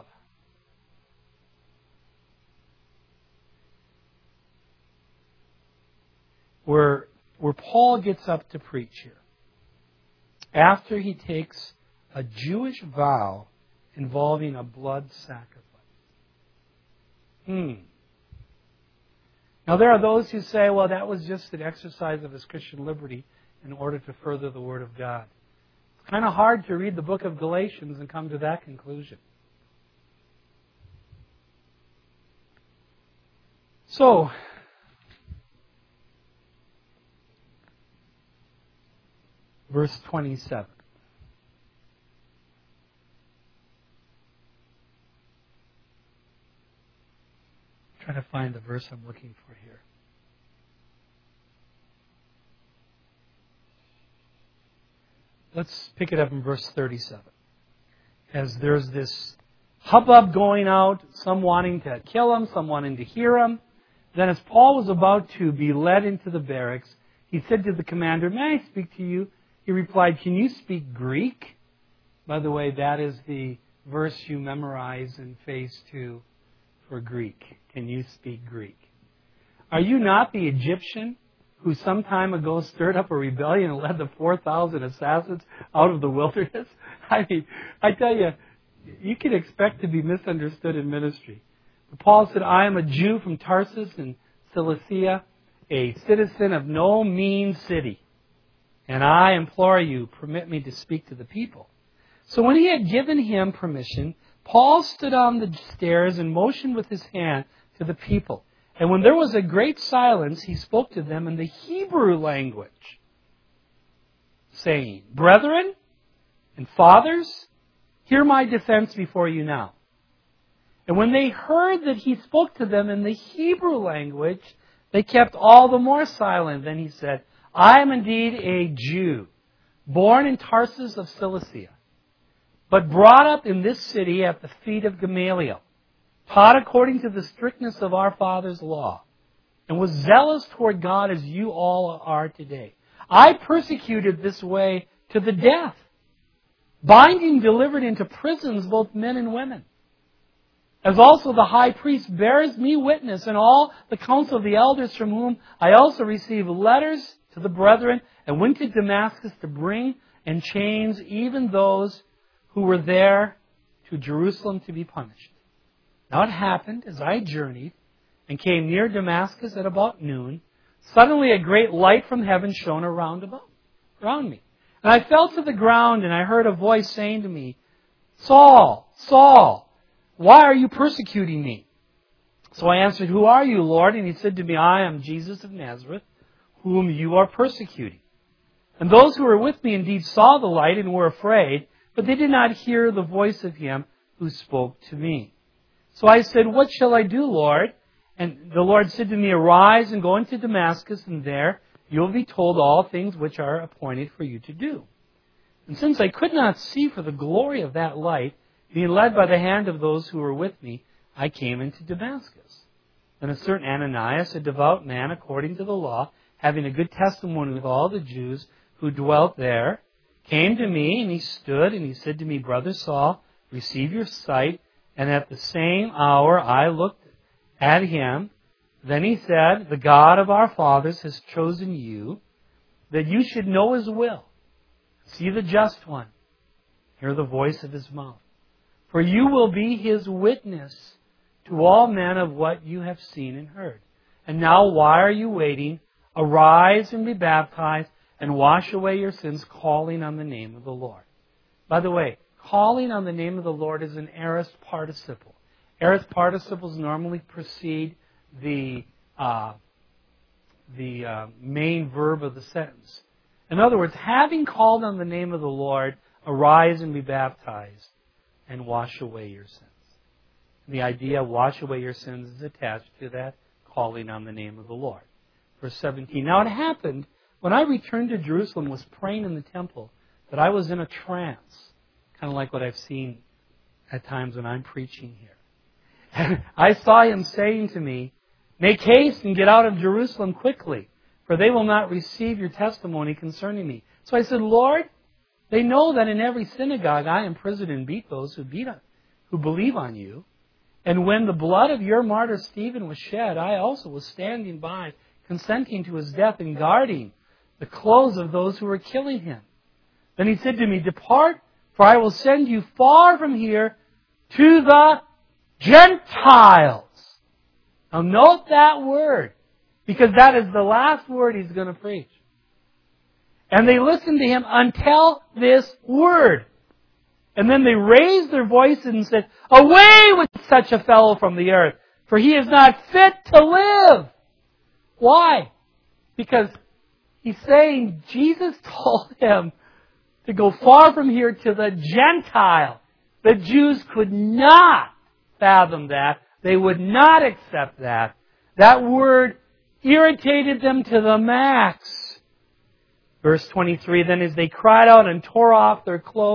where, where Paul gets up to preach here. After he takes a Jewish vow involving a blood sacrifice. Hmm. Now there are those who say, well, that was just an exercise of his Christian liberty in order to further the Word of God. It's kind of hard to read the book of Galatians and come to that conclusion. So, verse twenty-seven. I'm trying to find the verse I'm looking for here. Let's pick it up in verse thirty-seven. as there's this hubbub going out, some wanting to kill him, some wanting to hear him. Then as Paul was about to be led into the barracks, he said to the commander, "May I speak to you?" He replied, "Can you speak Greek?" By the way, that is the verse you memorize in phase two for Greek. Can you speak Greek? Are you not the Egyptian who some time ago stirred up a rebellion and led the four thousand assassins out of the wilderness? I mean, I tell you, you can expect to be misunderstood in ministry. But Paul said, "I am a Jew from Tarsus in Cilicia, a citizen of no mean city. And I implore you, permit me to speak to the people." So when he had given him permission, Paul stood on the stairs and motioned with his hand to the people. And when there was a great silence, he spoke to them in the Hebrew language, saying, "Brethren and fathers, hear my defense before you now." And when they heard that he spoke to them in the Hebrew language, they kept all the more silent. Then he said, "I am indeed a Jew, born in Tarsus of Cilicia, but brought up in this city at the feet of Gamaliel, taught according to the strictness of our father's law, and was zealous toward God as you all are today. I persecuted this way to the death, binding delivered into prisons both men and women. As also the high priest bears me witness, and all the council of the elders, from whom I also received letters to the brethren, and went to Damascus to bring in chains even those who were there to Jerusalem to be punished. Now it happened, as I journeyed and came near Damascus at about noon, suddenly a great light from heaven shone around about, around me. And I fell to the ground, and I heard a voice saying to me, 'Saul, Saul, why are you persecuting me?' So I answered, 'Who are you, Lord?' And he said to me, 'I am Jesus of Nazareth, whom you are persecuting.' And those who were with me indeed saw the light and were afraid, but they did not hear the voice of him who spoke to me. So I said, 'What shall I do, Lord?' And the Lord said to me, 'Arise and go into Damascus, and there you will be told all things which are appointed for you to do.' And since I could not see for the glory of that light, being led by the hand of those who were with me, I came into Damascus. And a certain Ananias, a devout man according to the law, having a good testimony with all the Jews who dwelt there, came to me, and he stood, and he said to me, 'Brother Saul, receive your sight.' And at the same hour I looked at him. Then he said, 'The God of our fathers has chosen you, that you should know his will, see the just one, hear the voice of his mouth. For you will be his witness to all men of what you have seen and heard. And now why are you waiting? Arise and be baptized, and wash away your sins, calling on the name of the Lord.'" By the way, calling on the name of the Lord is an aorist participle. Aorist participles normally precede the uh, the uh, main verb of the sentence. In other words, having called on the name of the Lord, arise and be baptized, and wash away your sins. The idea of wash away your sins is attached to that calling on the name of the Lord. Verse seventeen. Now it happened, when I returned to Jerusalem, was praying in the temple, that I was in a trance, kind of like what I've seen at times when I'm preaching here. And I saw him saying to me, "Make haste and get out of Jerusalem quickly, for they will not receive your testimony concerning me." So I said, "Lord, they know that in every synagogue I imprison and beat those who beat on, who believe on you. And when the blood of your martyr Stephen was shed, I also was standing by, consenting to his death and guarding the clothes of those who were killing him." Then he said to me, "Depart, for I will send you far from here to the Gentiles." Now note that word, because that is the last word he's going to preach. And they listened to him until this word. And then they raised their voices and said, "Away with such a fellow from the earth, for he is not fit to live." Why? Because he's saying Jesus told him to go far from here to the Gentile. The Jews could not fathom that. They would not accept that. That word irritated them to the max. Verse twenty-three, then as they cried out and tore off their clothes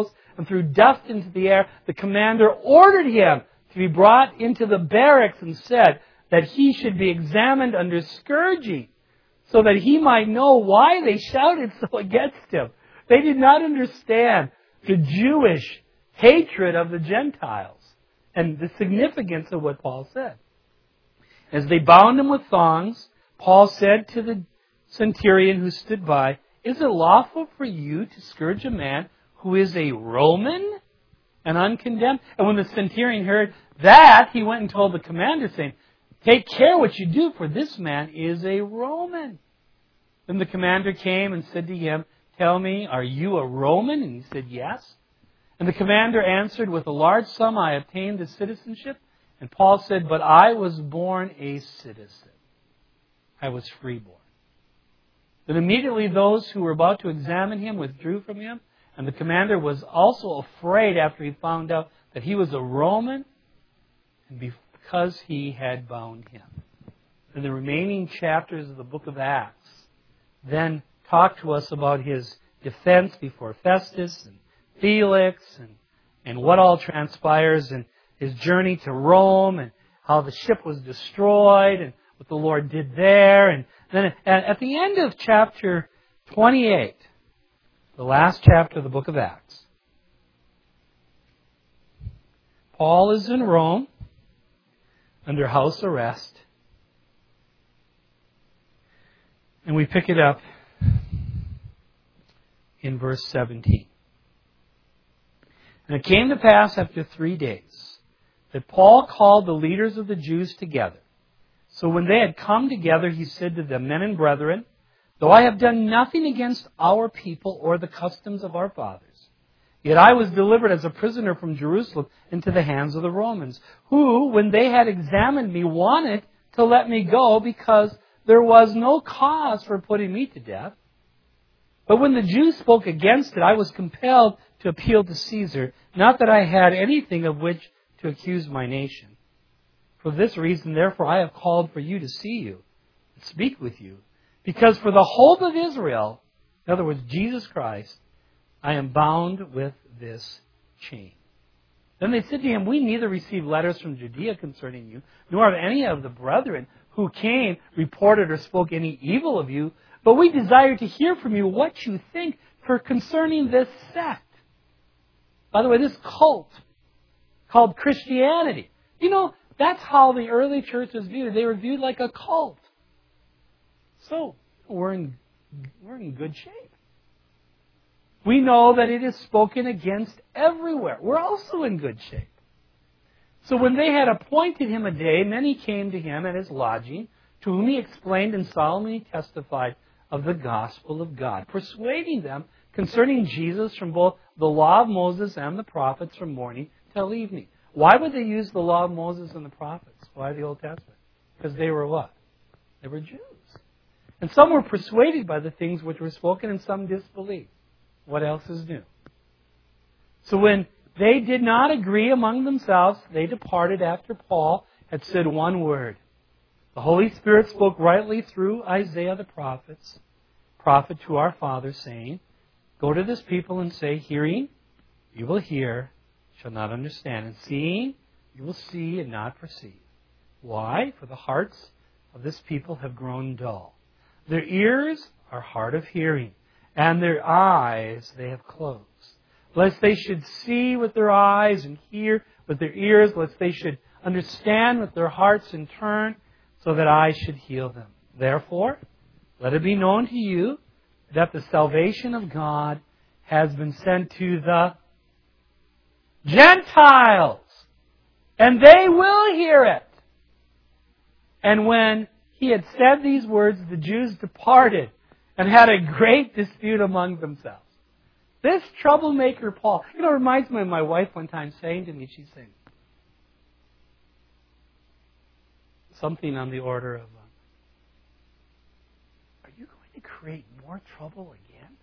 and threw dust into the air, the commander ordered him to be brought into the barracks and said that he should be examined under scourging so that he might know why they shouted so against him. They did not understand the Jewish hatred of the Gentiles and the significance of what Paul said. As they bound him with thongs, Paul said to the centurion who stood by, "Is it lawful for you to scourge a man who is a Roman and uncondemned?" And when the centurion heard that, he went and told the commander, saying, "Take care what you do, for this man is a Roman." Then the commander came and said to him, "Tell me, are you a Roman?" And he said, "Yes." And the commander answered, "With a large sum I obtained the citizenship." And Paul said, "But I was born a citizen. I was freeborn." Then immediately those who were about to examine him withdrew from him, and the commander was also afraid after he found out that he was a Roman, and because he had bound him. And the remaining chapters of the book of Acts then talk to us about his defense before Festus and Felix and, and what all transpires in his journey to Rome and how the ship was destroyed and what the Lord did there. And then at the end of chapter twenty-eight, the last chapter of the book of Acts, Paul is in Rome under house arrest. And we pick it up in verse seventeen. And it came to pass after three days that Paul called the leaders of the Jews together. So when they had come together, he said to them, "Men and brethren, though I have done nothing against our people or the customs of our fathers, yet I was delivered as a prisoner from Jerusalem into the hands of the Romans, who, when they had examined me, wanted to let me go because there was no cause for putting me to death. But when the Jews spoke against it, I was compelled to appeal to Caesar, not that I had anything of which to accuse my nation. For this reason, therefore, I have called for you to see you and speak with you, because for the hope of Israel, in other words, Jesus Christ, I am bound with this chain." Then they said to him, "We neither received letters from Judea concerning you, nor have any of the brethren who came reported or spoke any evil of you, but we desire to hear from you what you think for concerning this sect." By the way, this cult called Christianity. You know, that's how the early church was viewed. They were viewed like a cult. So, we're in, we're in good shape. We know that it is spoken against everywhere. We're also in good shape. So when they had appointed him a day, many came to him at his lodging, to whom he explained and solemnly testified of the gospel of God, persuading them concerning Jesus from both the law of Moses and the prophets from morning till evening. Why would they use the law of Moses and the prophets? Why the Old Testament? Because they were what? They were Jews. And some were persuaded by the things which were spoken, and some disbelieved. What else is new? So when they did not agree among themselves, they departed after Paul had said one word. The Holy Spirit spoke rightly through Isaiah the prophets, prophet to our fathers, saying, "Go to this people and say, hearing, you will hear, shall not understand, and seeing, you will see and not perceive. Why? For the hearts of this people have grown dull. Their ears are hard of hearing, and their eyes they have closed. Lest they should see with their eyes and hear with their ears, lest they should understand with their hearts and turn, so that I should heal them. Therefore, let it be known to you that the salvation of God has been sent to the Gentiles, and they will hear it." And when he had said these words, the Jews departed and had a great dispute among themselves. This troublemaker Paul, you know, it reminds me of my wife one time saying to me, she's saying something on the order of, uh, "Are you going to create more trouble again?"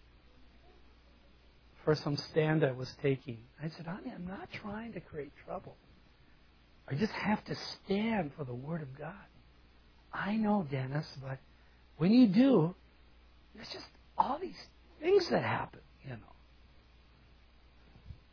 For some stand I was taking. I said, "Honey, I'm not trying to create trouble. I just have to stand for the Word of God." "I know, Dennis, but when you do, there's just all these things that happen, you know."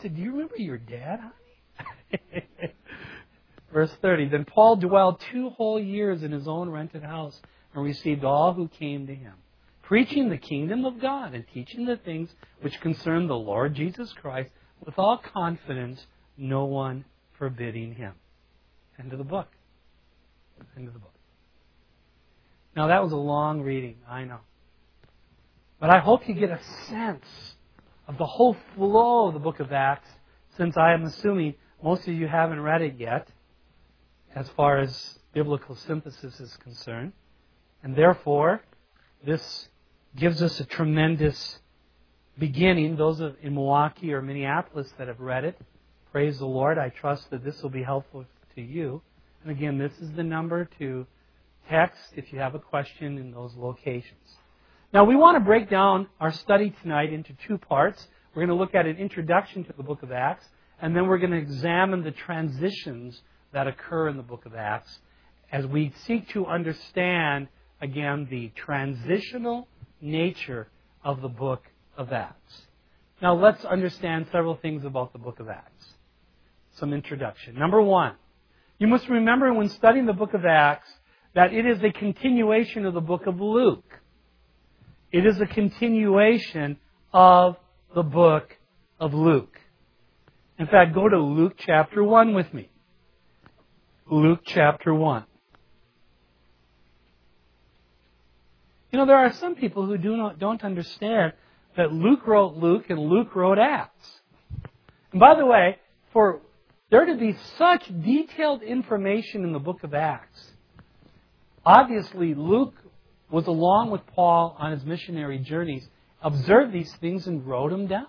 said, do you remember your dad, honey? Verse thirty, then Paul dwelled two whole years in his own rented house and received all who came to him, preaching the kingdom of God and teaching the things which concern the Lord Jesus Christ with all confidence, no one forbidding him. End of the book. End of the book. Now that was a long reading, I know. But I hope you get a sense of the whole flow of the book of Acts, since I am assuming most of you haven't read it yet, as far as biblical synthesis is concerned. And therefore, this gives us a tremendous beginning. Those of, in Milwaukee or Minneapolis that have read it, praise the Lord. I trust that this will be helpful to you. And again, this is the number to text if you have a question in those locations. Now, we want to break down our study tonight into two parts. We're going to look at an introduction to the book of Acts, and then we're going to examine the transitions that occur in the book of Acts as we seek to understand, again, the transitional nature of the book of Acts. Now, let's understand several things about the book of Acts. Some introduction. Number one, you must remember when studying the book of Acts that it is a continuation of the book of Luke. It is a continuation of the book of Luke. In fact, go to Luke chapter one with me. Luke chapter one. You know, there are some people who do not, don't understand that Luke wrote Luke and Luke wrote Acts. And by the way, for there to be such detailed information in the book of Acts, obviously Luke was along with Paul on his missionary journeys, observed these things and wrote them down.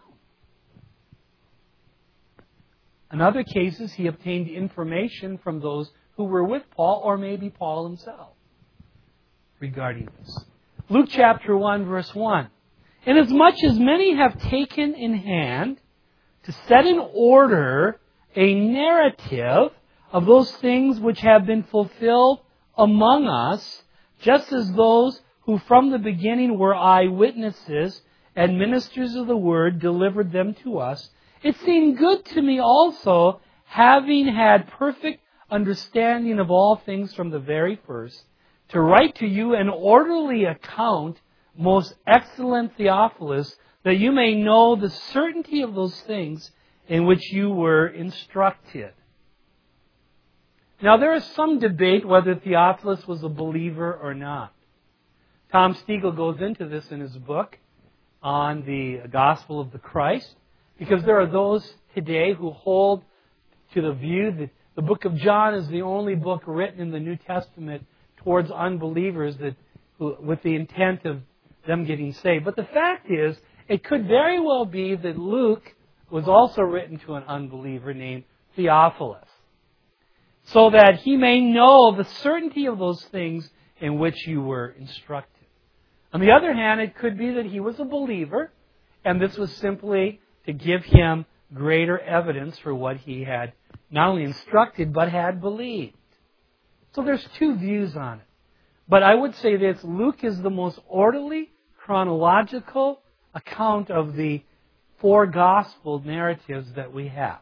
In other cases, he obtained information from those who were with Paul, or maybe Paul himself, regarding this. Luke chapter one, verse one. Inasmuch as many have taken in hand to set in order a narrative of those things which have been fulfilled among us, just as those who from the beginning were eyewitnesses and ministers of the word delivered them to us, it seemed good to me also, having had perfect understanding of all things from the very first, to write to you an orderly account, most excellent Theophilus, that you may know the certainty of those things in which you were instructed. Now, there is some debate whether Theophilus was a believer or not. Tom Stiegel goes into this in his book on the Gospel of the Christ, because there are those today who hold to the view that the book of John is the only book written in the New Testament towards unbelievers that, with the intent of them getting saved. But the fact is, it could very well be that Luke was also written to an unbeliever named Theophilus, so that he may know the certainty of those things in which you were instructed. On the other hand, it could be that he was a believer, and this was simply to give him greater evidence for what he had not only instructed, but had believed. So there's two views on it. But I would say this, Luke is the most orderly, chronological account of the four gospel narratives that we have.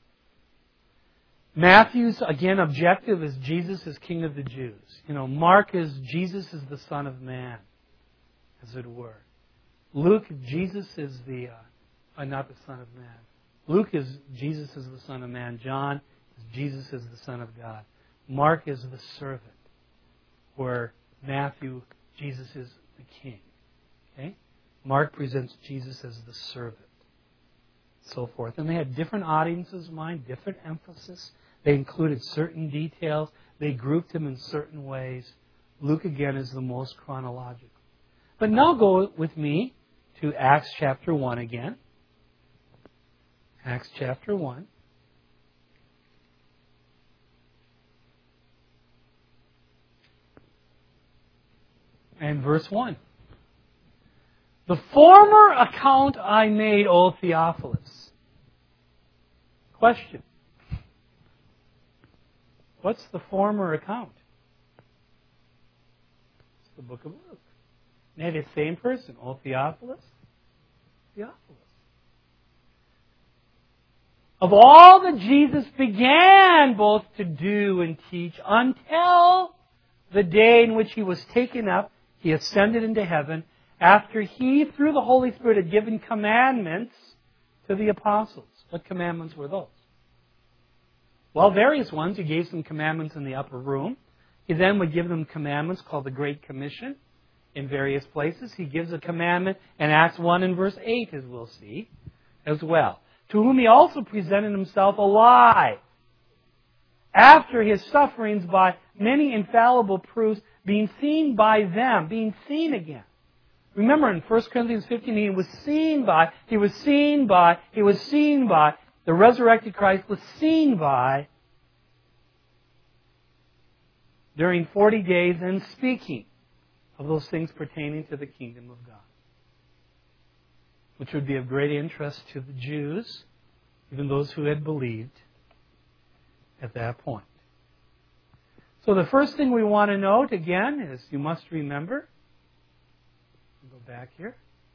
Matthew's, again, objective is Jesus is King of the Jews. You know, Mark is Jesus is the Son of Man, as it were. Luke, Jesus is the, uh, uh, not the Son of Man. Luke is Jesus is the Son of Man. John is Jesus is the Son of God. Mark is the servant, where Matthew, Jesus is the King. Okay? Mark presents Jesus as the servant. So forth. And they had different audiences in mind, different emphasis. They included certain details. They grouped them in certain ways. Luke, again, is the most chronological. But now go with me to Acts chapter one again. Acts chapter one. And verse one. The former account I made, O Theophilus. Question. What's the former account? It's the book of Luke. Nay, the same person, O Theophilus. Theophilus. of all that Jesus began both to do and teach until the day in which He was taken up, He ascended into heaven, after He, through the Holy Spirit, had given commandments to the apostles. What commandments were those? Well, various ones. He gave some commandments in the upper room. He then would give them commandments called the Great Commission in various places. He gives a commandment in Acts one and verse eight, as we'll see, as well. To whom He also presented Himself alive after His sufferings by many infallible proofs, being seen by them, being seen again. Remember in First Corinthians fifteen, He was seen by, He was seen by, He was seen by, the resurrected Christ was seen by during forty days and speaking of those things pertaining to the kingdom of God, which would be of great interest to the Jews, even those who had believed at that point. So the first thing we want to note, again, is you must remember, go back here,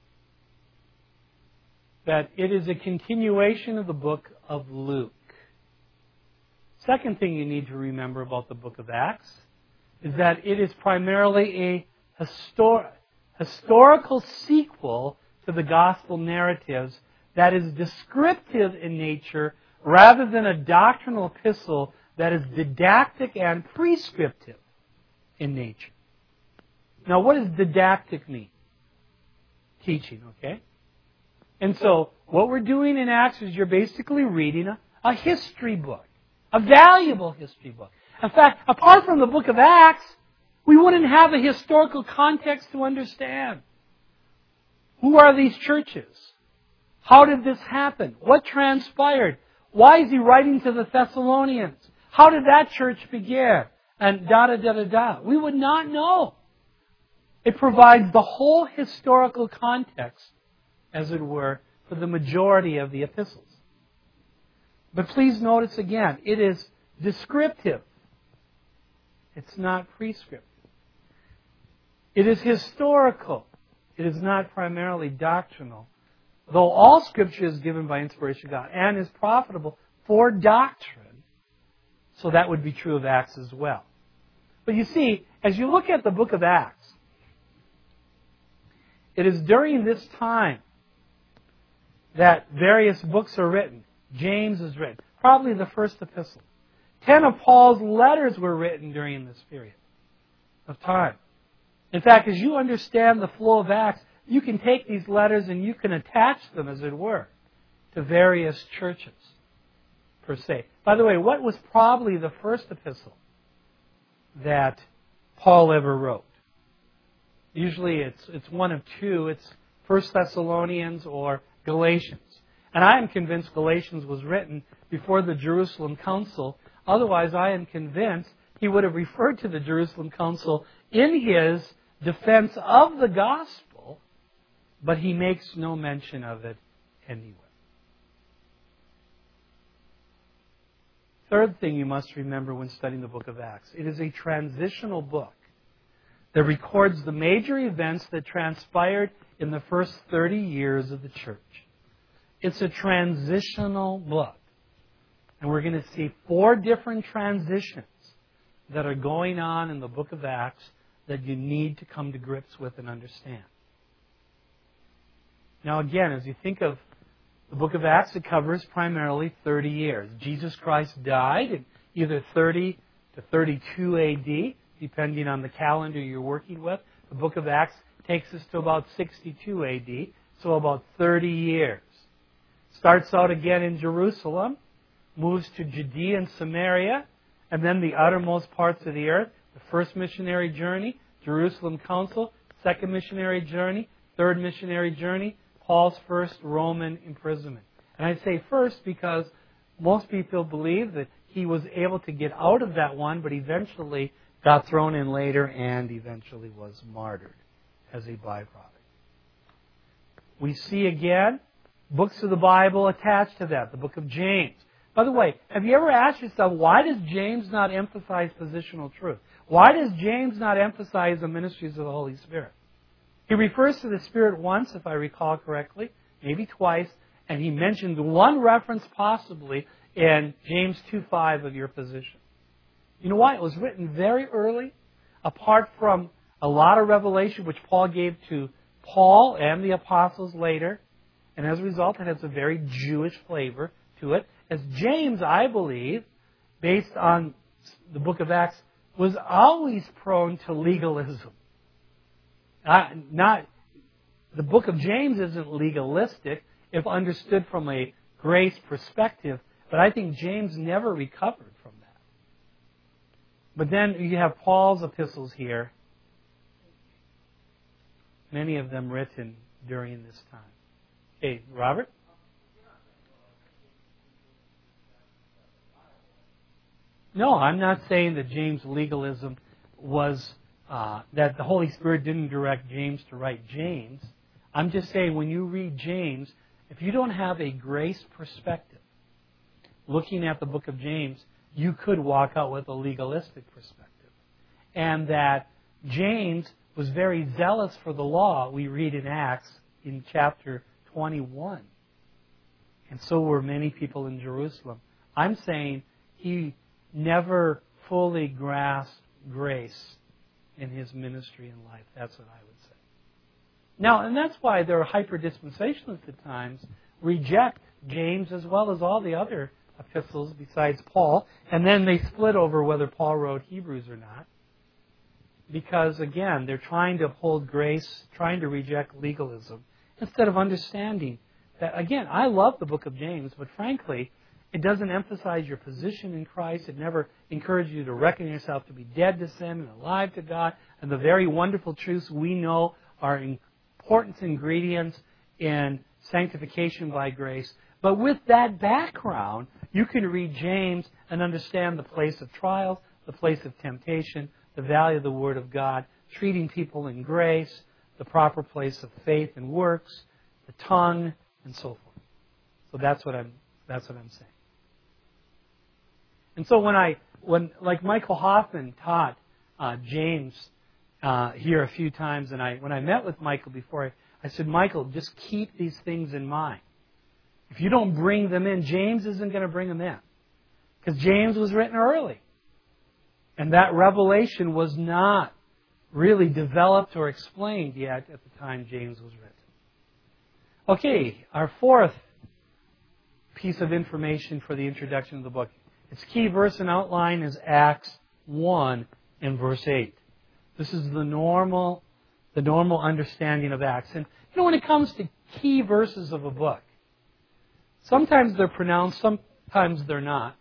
that it is a continuation of the book of Luke. Second thing you need to remember about the book of Acts is that it is primarily a histor- historical sequel to the gospel narratives that is descriptive in nature rather than a doctrinal epistle that is didactic and prescriptive in nature. Now, what does didactic mean? Teaching, okay? And so, what we're doing in Acts is you're basically reading a, a history book, a valuable history book. In fact, apart from the book of Acts, we wouldn't have a historical context to understand. Who are these churches? How did this happen? What transpired? Why is he writing to the Thessalonians? How did that church begin? And da da da da da. We would not know. It provides the whole historical context, as it were, for the majority of the epistles. But please notice again, it is descriptive. It's not prescriptive. It is historical. It is not primarily doctrinal. Though all Scripture is given by inspiration of God and is profitable for doctrine, so that would be true of Acts as well. But you see, as you look at the book of Acts, it is during this time that various books are written. James is written. Probably the first epistle. Ten of Paul's letters were written during this period of time. In fact, as you understand the flow of Acts, you can take these letters and you can attach them, as it were, to various churches, per se. By the way, what was probably the first epistle that Paul ever wrote? Usually it's it's one of two. It's First Thessalonians or Galatians. And I am convinced Galatians was written before the Jerusalem Council. Otherwise, I am convinced he would have referred to the Jerusalem Council in his defense of the gospel, but he makes no mention of it anywhere. Third thing you must remember when studying the book of Acts. It is a transitional book that records the major events that transpired in the first thirty years of the church. It's a transitional book. And we're going to see four different transitions that are going on in the book of Acts that you need to come to grips with and understand. Now again, as you think of the book of Acts, it covers primarily thirty years. Jesus Christ died in either thirty to thirty-two A D, depending on the calendar you're working with. The book of Acts takes us to about sixty-two A D, so about thirty years. Starts out again in Jerusalem, moves to Judea and Samaria, and then the uttermost parts of the earth. The first missionary journey, Jerusalem Council. Second missionary journey, third missionary journey, Paul's first Roman imprisonment. And I say first because most people believe that he was able to get out of that one, but eventually got thrown in later and eventually was martyred as a byproduct. We see again books of the Bible attached to that, the book of James. By the way, have you ever asked yourself, why does James not emphasize positional truth? Why does James not emphasize the ministries of the Holy Spirit? He refers to the Spirit once, if I recall correctly, maybe twice, And he mentioned one reference possibly in James two five of your position. You know why? It was written very early, apart from a lot of revelation which Paul gave to Paul and the apostles later. And as a result, it has a very Jewish flavor to it. As James, I believe, based on the book of Acts, was always prone to legalism. Uh, not the book of James isn't legalistic if understood from a grace perspective, but I think James never recovered from that. But then you have Paul's epistles here, many of them written during this time. Okay, Robert? No, I'm not saying that James' legalism was, uh, that the Holy Spirit didn't direct James to write James. I'm just saying when you read James, if you don't have a grace perspective, looking at the book of James, you could walk out with a legalistic perspective. And that James was very zealous for the law, we read in Acts in chapter twenty-one. And so were many people in Jerusalem. I'm saying he never fully grasped grace in his ministry and life. That's what I would say. Now, and that's why there are hyper-dispensationalists at times reject James as well as all the other epistles besides Paul, and then they split over whether Paul wrote Hebrews or not. Because, again, they're trying to uphold grace, trying to reject legalism, instead of understanding that, again, I love the book of James, but frankly, it doesn't emphasize your position in Christ. It never encourages you to reckon yourself to be dead to sin and alive to God, and the very wonderful truths we know are important ingredients in sanctification by grace. But with that background, you can read James and understand the place of trials, the place of temptation, the value of the Word of God, treating people in grace, the proper place of faith and works, the tongue, and so forth. So that's what I'm that's what I'm saying. And so when I when like Michael Hoffman taught uh, James uh, here a few times, and I when I met with Michael before, I, I said, Michael, just keep these things in mind. If you don't bring them in, James isn't going to bring them in, because James was written early, and that revelation was not really developed or explained yet at the time James was written. Okay, our fourth piece of information for the introduction of the book. Its key verse and outline is Acts one and verse eight. This is the normal, the normal understanding of Acts. And you know, when it comes to key verses of a book, sometimes they're pronounced, sometimes they're not.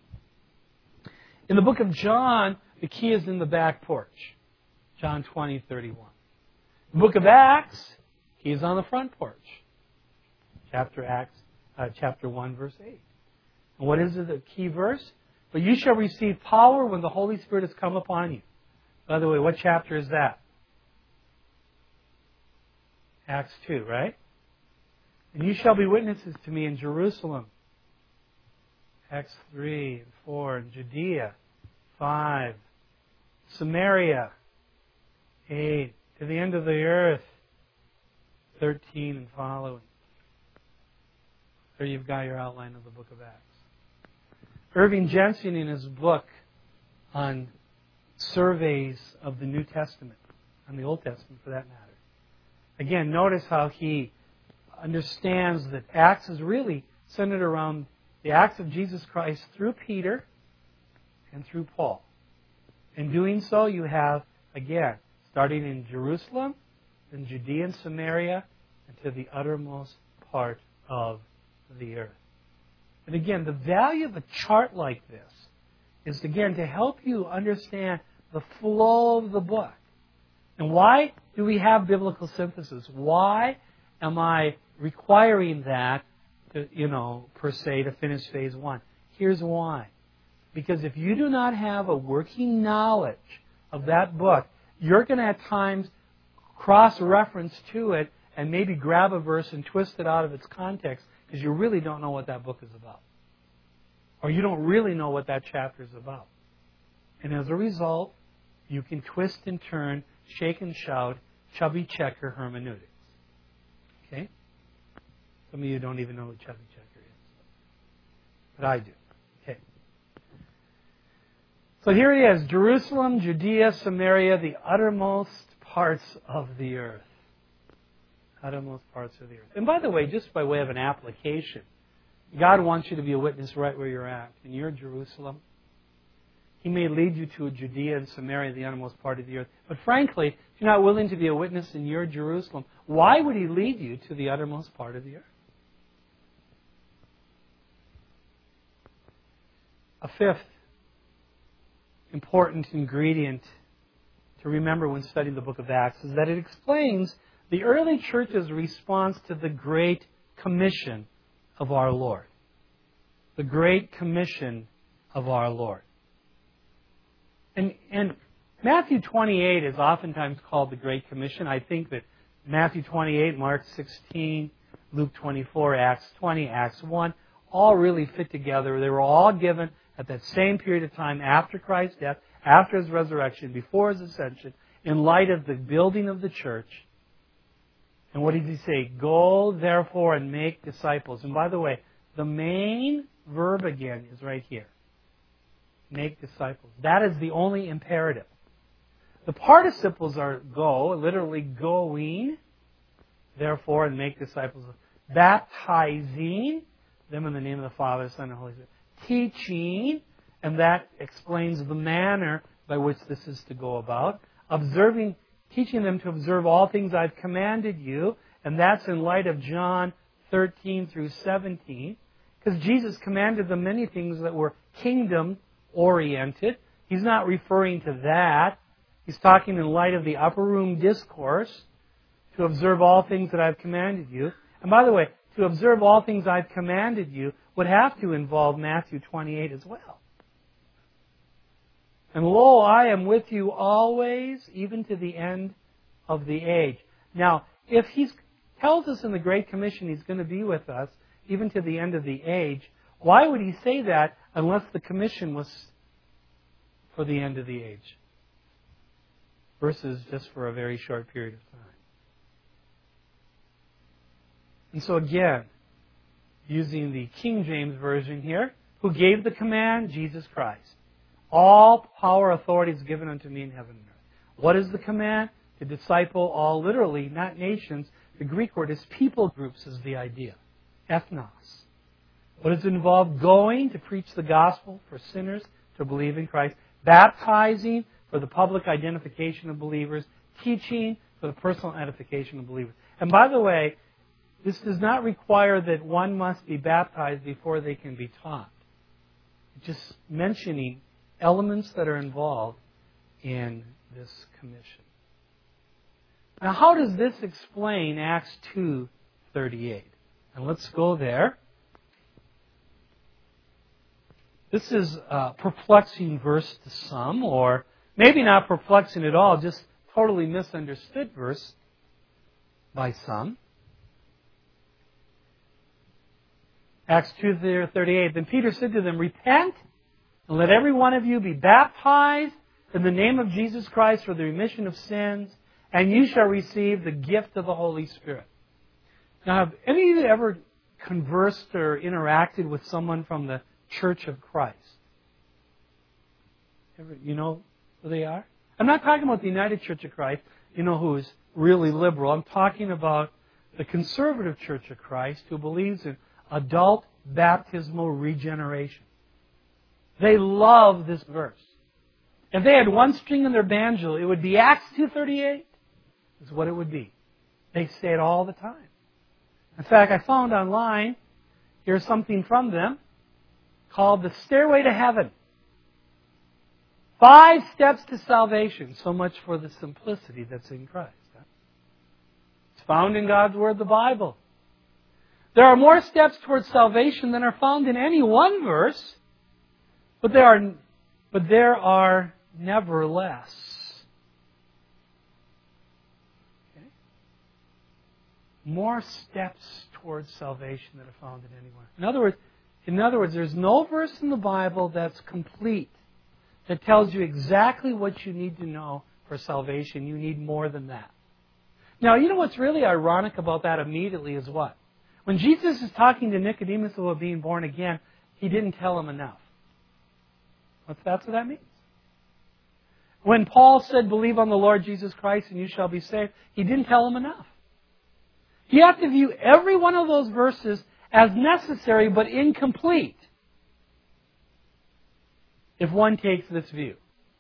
In the book of John, the key is in the back porch. John twenty thirty-one. The book of Acts, key is on the front porch. Chapter Acts, uh, chapter one, verse eight. And what is it, the key verse? But you shall receive power when the Holy Spirit has come upon you. By the way, what chapter is that? Acts two, right? And you shall be witnesses to me in Jerusalem. Acts three and four, and Judea, five, Samaria, eight, to the end of the earth, thirteen and following. There you've got your outline of the book of Acts. Irving Jensen, in his book on surveys of the New Testament, and the Old Testament for that matter, again, notice how he understands that Acts is really centered around the acts of Jesus Christ through Peter and through Paul. In doing so, you have, again, starting in Jerusalem, then Judea and Samaria, and to the uttermost part of the earth. And again, the value of a chart like this is, again, to help you understand the flow of the book. And why do we have biblical synthesis? Why am I requiring that, to, you know, per se, to finish phase one? Here's why. Because if you do not have a working knowledge of that book, you're going to at times cross-reference to it and maybe grab a verse and twist it out of its context because you really don't know what that book is about. Or you don't really know what that chapter is about. And as a result, you can twist and turn, shake and shout, chubby checker hermeneutics. Okay? Some of you don't even know who Chubby Checker is. But I do. Okay. So here it is. Jerusalem, Judea, Samaria, the uttermost parts of the earth. Uttermost parts of the earth. And by the way, just by way of an application, God wants you to be a witness right where you're at. And you're Jerusalem. He may lead you to Judea and Samaria, the uttermost part of the earth. But frankly, if you're not willing to be a witness in your Jerusalem, why would He lead you to the uttermost part of the earth? A fifth important ingredient to remember when studying the book of Acts is that it explains the early church's response to the Great Commission of our Lord. The Great Commission of our Lord. And, and Matthew twenty-eight is oftentimes called the Great Commission. I think that Matthew twenty-eight, Mark sixteen, Luke twenty-four, Acts twenty, Acts one, all really fit together. They were all given at that same period of time after Christ's death, after His resurrection, before His ascension, in light of the building of the church. And what did He say? Go, therefore, and make disciples. And by the way, the main verb again is right here. Make disciples. That is the only imperative. The participles are go, literally going, therefore, and make disciples. Baptizing them in the name of the Father, Son, and Holy Spirit. Teaching, and that explains the manner by which this is to go about. Observing, teaching them to observe all things I've commanded you, and that's in light of John thirteen through seventeen, because Jesus commanded them many things that were kingdom-oriented. He's not referring to that. He's talking in light of the upper room discourse, to observe all things that I've commanded you. And by the way, to observe all things I've commanded you would have to involve Matthew twenty-eight as well. And lo, I am with you always, even to the end of the age. Now, if He tells us in the Great Commission He's going to be with us, even to the end of the age, why would He say that unless the commission was for the end of the age? Versus just for a very short period of time. And so again, using the King James Version here, who gave the command? Jesus Christ. All power, authority is given unto me in heaven and earth. What is the command? To disciple all, literally, not nations. The Greek word is people groups is the idea. Ethnos. What does it involve? Going to preach the gospel for sinners to believe in Christ. Baptizing for the public identification of believers. Teaching for the personal edification of believers. And by the way, this does not require that one must be baptized before they can be taught. It's just mentioning elements that are involved in this commission. Now, how does this explain Acts two thirty-eight? And let's go there. This is a perplexing verse to some, or maybe not perplexing at all, just totally misunderstood verse by some. Acts two thirty-eight, then Peter said to them, repent, and let every one of you be baptized in the name of Jesus Christ for the remission of sins, and you shall receive the gift of the Holy Spirit. Now, have any of you ever conversed or interacted with someone from the Church of Christ? Ever, you know who they are? I'm not talking about the United Church of Christ, you know, who is really liberal. I'm talking about the conservative Church of Christ who believes in adult baptismal regeneration. They love this verse. If they had one string in their banjo, it would be Acts two thirty-eight. Is what it would be. They say it all the time. In fact, I found online, here's something from them called The Stairway to Heaven. Five steps to salvation. So much for the simplicity that's in Christ. It's found in God's Word, the Bible. There are more steps towards salvation than are found in any one verse, but there are, but there are never less. Okay? More steps towards salvation than are found in any one. In other words, in other words, there's no verse in the Bible that's complete that tells you exactly what you need to know for salvation. You need more than that. Now, you know what's really ironic about that immediately is what? When Jesus is talking to Nicodemus about being born again, He didn't tell him enough. What's that's what that means? When Paul said, believe on the Lord Jesus Christ and you shall be saved, he didn't tell him enough. You have to view every one of those verses as necessary but incomplete if one takes this view.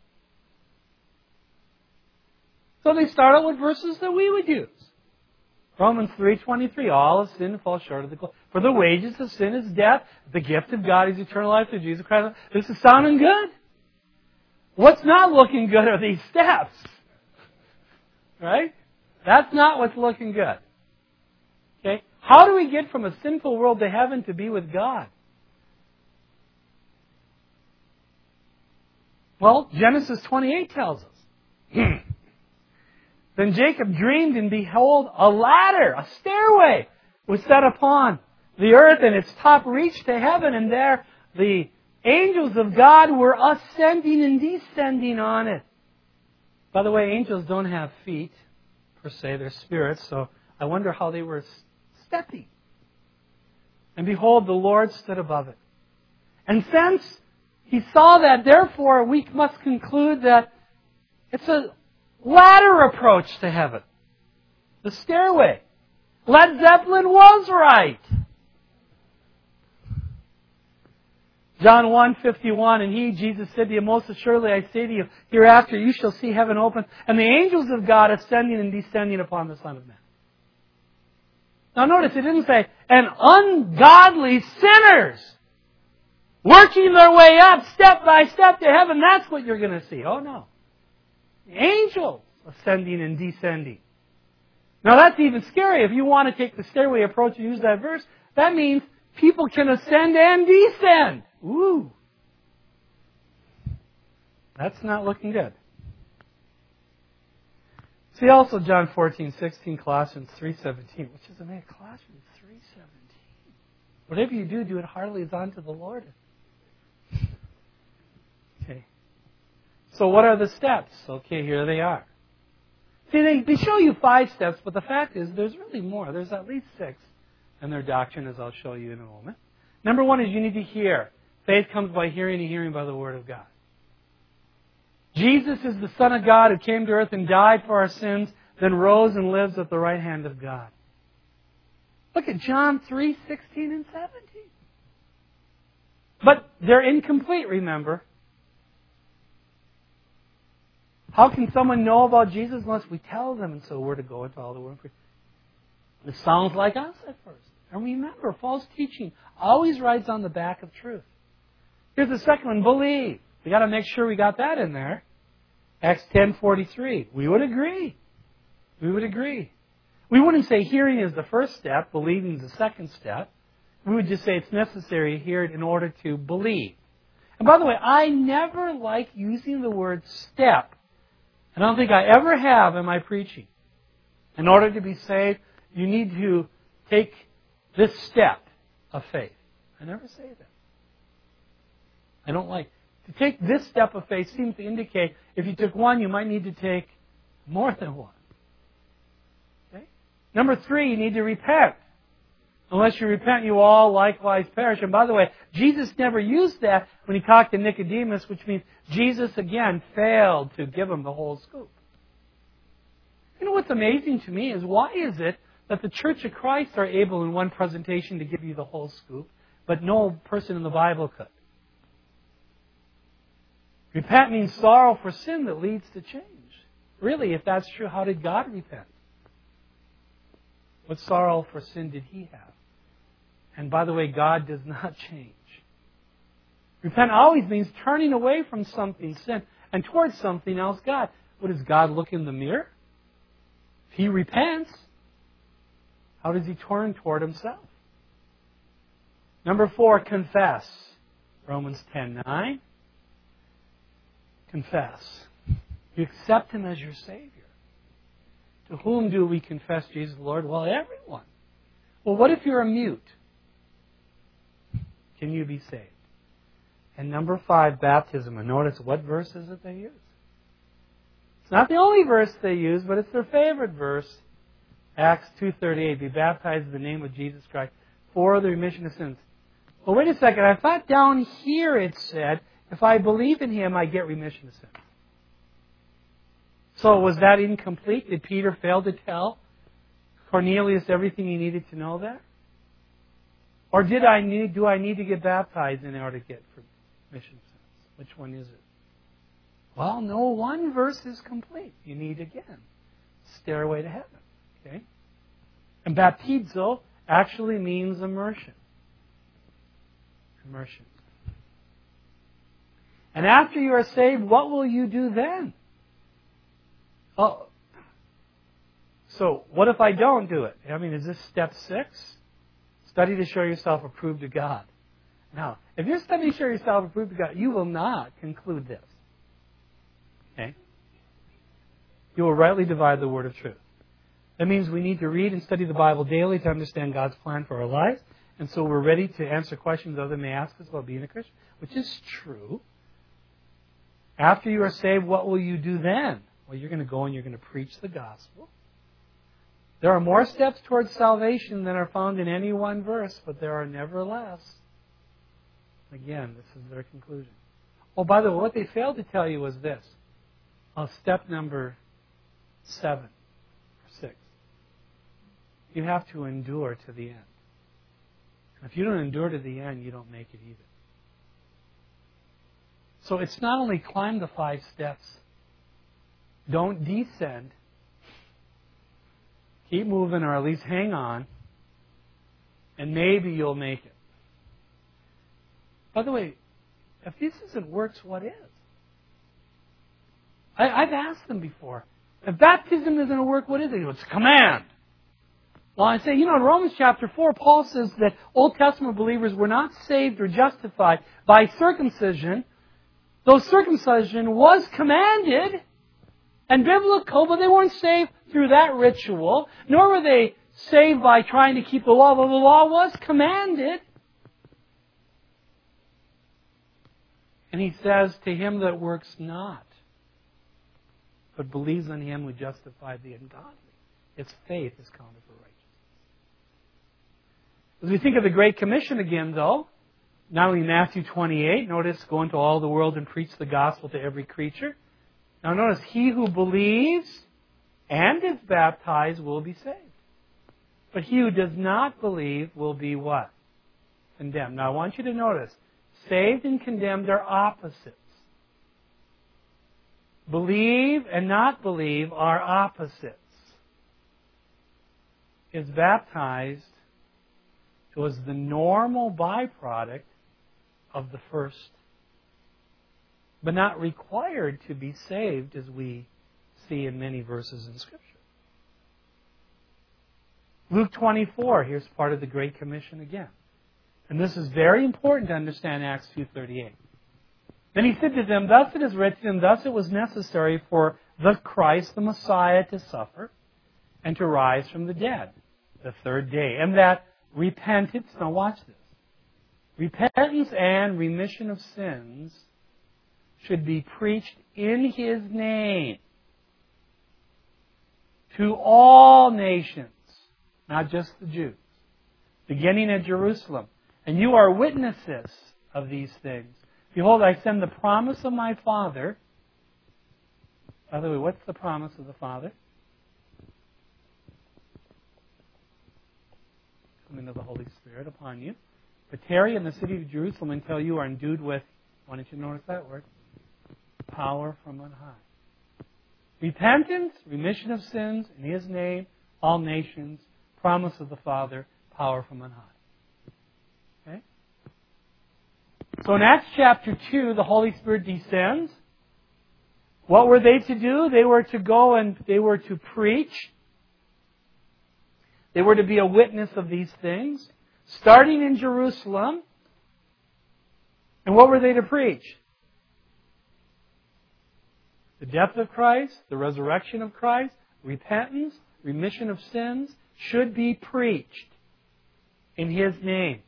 So they start out with verses that we would use. Romans three twenty-three, all have sinned and fall short of the glory. For the wages of sin is death. The gift of God is eternal life through Jesus Christ. This is sounding good. What's not looking good are these steps. Right? That's not what's looking good. Okay? How do we get from a sinful world to heaven to be with God? Well, Genesis twenty-eight tells us. Then Jacob dreamed, and behold, a ladder, a stairway, was set upon the earth, and its top reached to heaven, and there the angels of God were ascending and descending on it. By the way, angels don't have feet, per se, they're spirits, so I wonder how they were stepping. And behold, the Lord stood above it. And since he saw that, therefore, we must conclude that it's a ladder approach to heaven. The stairway. Led Zeppelin was right. John one fifty-one, and he, Jesus, said to you, most assuredly I say to you, hereafter you shall see heaven open, and the angels of God ascending and descending upon the Son of Man. Now notice, it didn't say, and ungodly sinners working their way up step by step to heaven. That's what you're going to see. Oh no. Angels ascending and descending. Now that's even scary. If you want to take the stairway approach and use that verse, that means people can ascend and descend. Ooh. That's not looking good. See also John fourteen sixteen, Colossians three seventeen, which is amazing. Colossians three seventeen. Whatever you do, do it heartily as unto the Lord. Okay. So what are the steps? Okay, here they are. See, they, they show you five steps, but the fact is there's really more. There's at least six in their doctrine, as I'll show you in a moment. Number one is you need to hear. Faith comes by hearing, and hearing by the Word of God. Jesus is the Son of God who came to earth and died for our sins, then rose and lives at the right hand of God. Look at John three sixteen and seventeen. But they're incomplete, remember. How can someone know about Jesus unless we tell them? And so we're to go into all the world. It sounds like us at first. And remember, false teaching always rides on the back of truth. Here's the second one, believe. We got to make sure we got that in there. Acts ten forty-three. We would agree. We would agree. We wouldn't say hearing is the first step, believing is the second step. We would just say it's necessary to hear it in order to believe. And by the way, I never like using the word step. I don't think I ever have in my preaching. In order to be saved, you need to take this step of faith. I never say that. I don't like. To take this step of faith seems to indicate if you took one, you might need to take more than one. Okay? Number three, you need to repent. Unless you repent, you all likewise perish. And by the way, Jesus never used that when he talked to Nicodemus, which means Jesus, again, failed to give him the whole scoop. You know what's amazing to me is why is it that the Church of Christ are able in one presentation to give you the whole scoop, but no person in the Bible could? Repent means sorrow for sin that leads to change. Really, if that's true, how did God repent? What sorrow for sin did He have? And by the way, God does not change. Repent always means turning away from something, sin, and towards something else, God. What does God look in the mirror? If He repents, how does He turn toward Himself? Number four, confess. Romans ten nine. Confess. You accept Him as your Savior. To whom do we confess Jesus the Lord? Well, everyone. Well, what if you're a mute? Can you be saved? And number five, baptism. And notice what verse is it they use? It's not the only verse they use, but it's their favorite verse. Acts two thirty-eight, be baptized in the name of Jesus Christ for the remission of sins. Well, wait a second. I thought down here it said, if I believe in Him, I get remission of sins. So was that incomplete? Did Peter fail to tell Cornelius everything he needed to know there? Or did I need, do I need to get baptized in order to get remission of sins? Which one is it? Well, no one verse is complete. You need, again, stairway to heaven. Okay? And baptizo actually means immersion. Immersion. And after you are saved, what will you do then? Oh, so what if I don't do it? I mean, is this step six? Study to show yourself approved to God. Now, if you're studying to show yourself approved to God, you will not conclude this. Okay? You will rightly divide the word of truth. That means we need to read and study the Bible daily to understand God's plan for our lives. And so we're ready to answer questions others may ask us about being a Christian, which is true. After you are saved, what will you do then? Well, you're going to go and you're going to preach the gospel. There are more steps towards salvation than are found in any one verse, but there are nevertheless. Again, this is their conclusion. Oh, by the way, what they failed to tell you was this. Oh, step number seven or six. You have to endure to the end. And if you don't endure to the end, you don't make it either. So it's not only climb the five steps. Don't descend. Keep moving, or at least hang on. And maybe you'll make it. By the way, if this isn't works, what is? I, I've asked them before. If baptism isn't a work, what is it? It's a command. Well, I say, you know, in Romans chapter four, Paul says that Old Testament believers were not saved or justified by circumcision. Though circumcision was commanded and biblical, but they weren't saved through that ritual, nor were they saved by trying to keep the law, though the law was commanded. And he says, to him that works not, but believes on Him who justified the ungodly, its faith is counted for righteousness. As we think of the Great Commission again, though, not only Matthew twenty-eight, notice, go into all the world and preach the gospel to every creature. Now notice, he who believes and is baptized will be saved. But he who does not believe will be what? Condemned. Now I want you to notice, saved and condemned are opposites. Believe and not believe are opposites. Is baptized was the normal byproduct of the first, but not required to be saved, as we see in many verses in Scripture. Luke twenty-four, here's part of the Great Commission again. And this is very important to understand Acts two thirty-eight. Then he said to them, thus it is written, and thus it was necessary for the Christ, the Messiah, to suffer and to rise from the dead the third day. And that repentance, now watch this, repentance and remission of sins should be preached in His name to all nations, not just the Jews, beginning at Jerusalem. And you are witnesses of these things. Behold, I send the promise of my Father. By the way, what's the promise of the Father? Coming of the Holy Spirit upon you. But tarry in the city of Jerusalem until you are endued with, why don't you notice that word? Power from on high. Repentance, remission of sins, in His name, all nations, promise of the Father, power from on high. Okay? So in Acts chapter two, the Holy Spirit descends. What were they to do? They were to go and they were to preach. They were to be a witness of these things, starting in Jerusalem. And what were they to preach? The death of Christ, the resurrection of Christ, repentance, remission of sins should be preached in His name.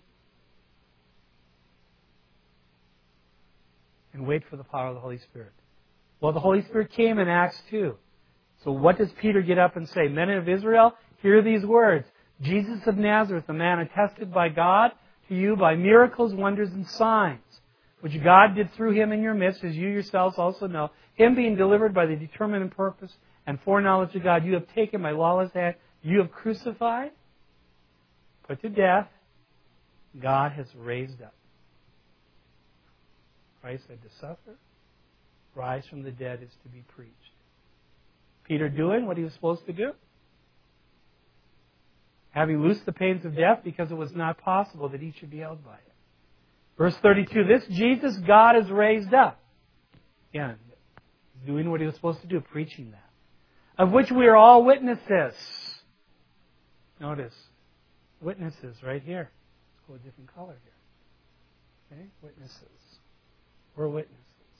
And wait for the power of the Holy Spirit. Well, the Holy Spirit came in Acts two. So what does Peter get up and say? Men of Israel, Hear these words. Jesus of Nazareth, a man attested by God to you by miracles, wonders, and signs, which God did through him in your midst, as you yourselves also know. Him being delivered by the determined purpose and foreknowledge of God, you have taken by lawless hand, you have crucified, put to death, God has raised up. Christ had to suffer, rise from the dead is to be preached. Peter doing what he was supposed to do? Having loosed the pains of death because it was not possible that he should be held by it. Verse thirty-two, this Jesus God has raised up. Again, he's doing what he was supposed to do, preaching that. Of which we are all witnesses. Notice, witnesses right here. Let's go a different color here. Okay, witnesses. We're witnesses.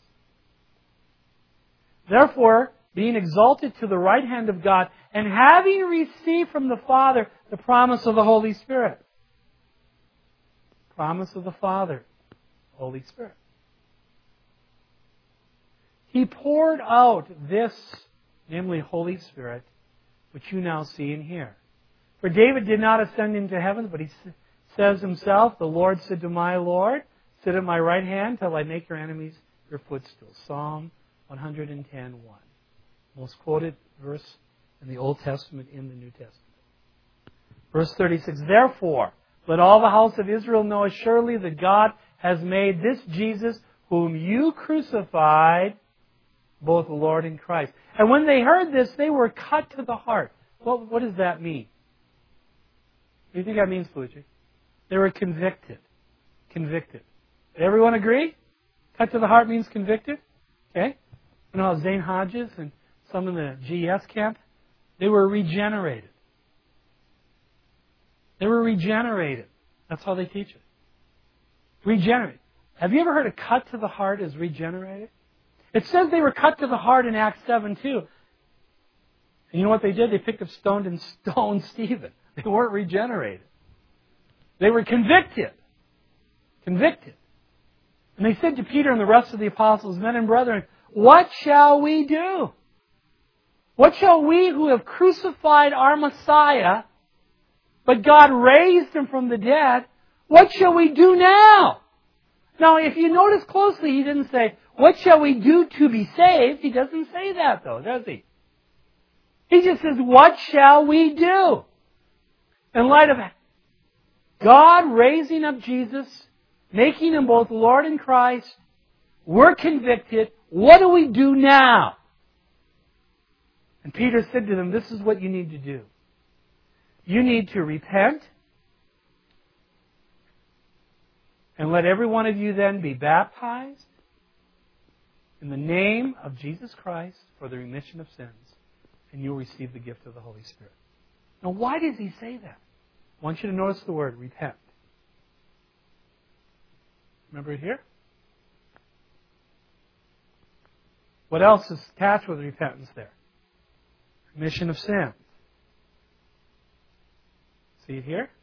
Therefore, being exalted to the right hand of God, and having received from the Father the promise of the Holy Spirit. Promise of the Father, Holy Spirit. He poured out this, namely Holy Spirit, which you now see and hear. For David did not ascend into heaven, but he says himself, the Lord said to my Lord, sit at my right hand till I make your enemies your footstool. Psalm one ten, one. Most quoted verse in the Old Testament, in the New Testament. Verse thirty-six, therefore, let all the house of Israel know assuredly that God has made this Jesus, whom you crucified, both Lord and Christ. And when they heard this, they were cut to the heart. What, what does that mean? What do you think that means, Felicia? They were convicted. Convicted. Did everyone agree? Cut to the heart means convicted? Okay? You know how Zane Hodges and some in the G E S camp, they were regenerated. They were regenerated. That's how they teach it. Regenerate. Have you ever heard a cut to the heart is regenerated? It says they were cut to the heart in Acts seven too. And you know what they did? They picked up stone and stoned Stephen. They weren't regenerated. They were convicted. Convicted. And they said to Peter and the rest of the apostles, men and brethren, what shall we do? What shall we who have crucified our Messiah, but God raised him from the dead, what shall we do now? Now, if you notice closely, he didn't say, what shall we do to be saved? He doesn't say that, though, does he? He just says, what shall we do? In light of God raising up Jesus, making him both Lord and Christ, we're convicted. What do we do now? And Peter said to them, this is what you need to do. You need to repent, and let every one of you then be baptized in the name of Jesus Christ for the remission of sins, and you'll receive the gift of the Holy Spirit. Now, why does he say that? I want you to notice the word repent. Remember it here? What else is attached with repentance there? Remission of sins. See it here?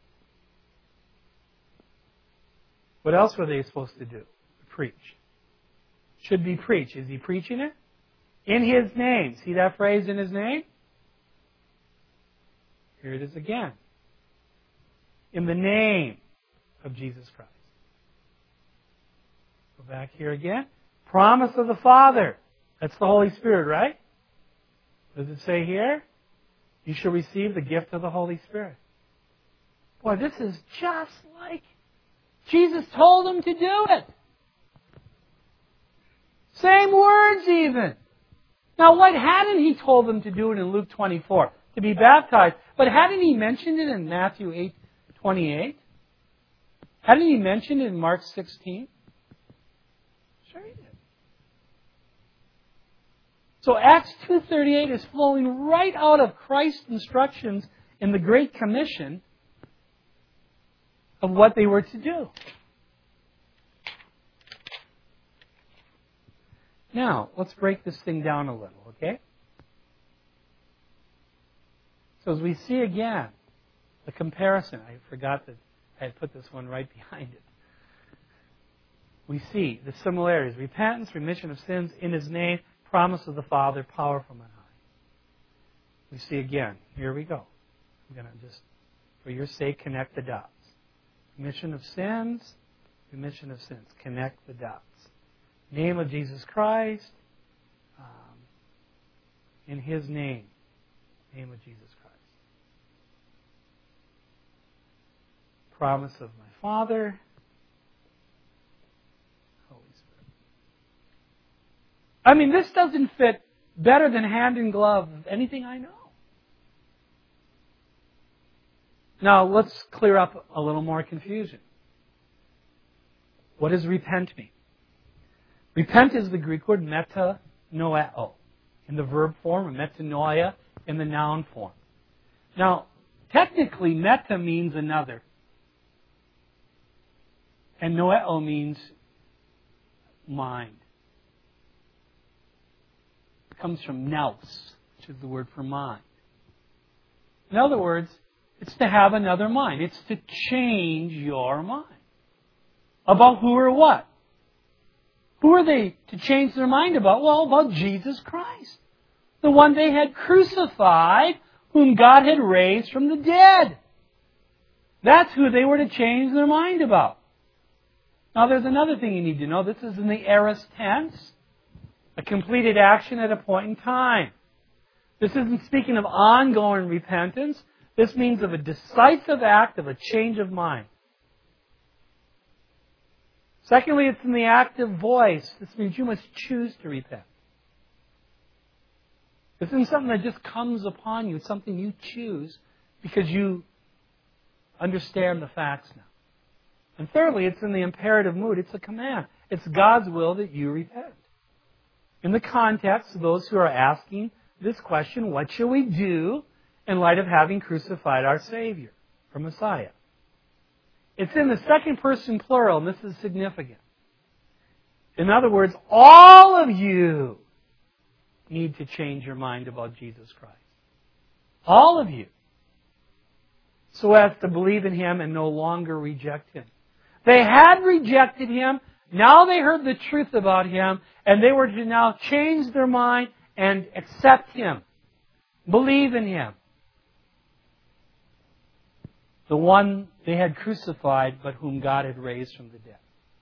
What else were they supposed to do? Preach. Should be preach. Is he preaching it? In his name. See that phrase, in his name? Here it is again. In the name of Jesus Christ. Go back here again. Promise of the Father. That's the Holy Spirit, right? What does it say here? You shall receive the gift of the Holy Spirit. Boy, this is just like Jesus told them to do it. Same words even. Now, what hadn't he told them to do it in Luke twenty-four? To be baptized. But hadn't he mentioned it in Matthew eight twenty-eight? Hadn't he mentioned it in Mark sixteen? Sure he did. So Acts two thirty-eight is flowing right out of Christ's instructions in the Great Commission of what they were to do. Now, let's break this thing down a little, okay? So as we see again, the comparison, I forgot that I had put this one right behind it. We see the similarities. Repentance, remission of sins in his name, promise of the Father, power from on high. We see again, here we go. I'm going to just, for your sake, connect the dots. Remission of sins, remission of sins. Connect the dots. Name of Jesus Christ, um, in His name. Name of Jesus Christ. Promise of my Father. Holy Spirit. I mean, this doesn't fit better than hand in glove with anything I know. Now, let's clear up a little more confusion. What does repent mean? Repent is the Greek word metanoeo in the verb form, or metanoia in the noun form. Now, technically, meta means another. And noeo means mind. It comes from nous, which is the word for mind. In other words, it's to have another mind. It's to change your mind. About who or what? Who are they to change their mind about? Well, about Jesus Christ. The one they had crucified, whom God had raised from the dead. That's who they were to change their mind about. Now, there's another thing you need to know. This is in the aorist tense. A completed action at a point in time. This isn't speaking of ongoing repentance. This means of a decisive act of a change of mind. Secondly, it's in the active voice. This means you must choose to repent. This isn't something that just comes upon you. It's something you choose because you understand the facts now. And thirdly, it's in the imperative mood. It's a command. It's God's will that you repent. In the context of those who are asking this question, what shall we do in light of having crucified our Savior, or Messiah? It's in the second person plural, and this is significant. In other words, all of you need to change your mind about Jesus Christ. All of you. So as to believe in Him and no longer reject Him. They had rejected Him. Now they heard the truth about Him, and they were to now change their mind and accept Him. Believe in Him. The one they had crucified, but whom God had raised from the dead.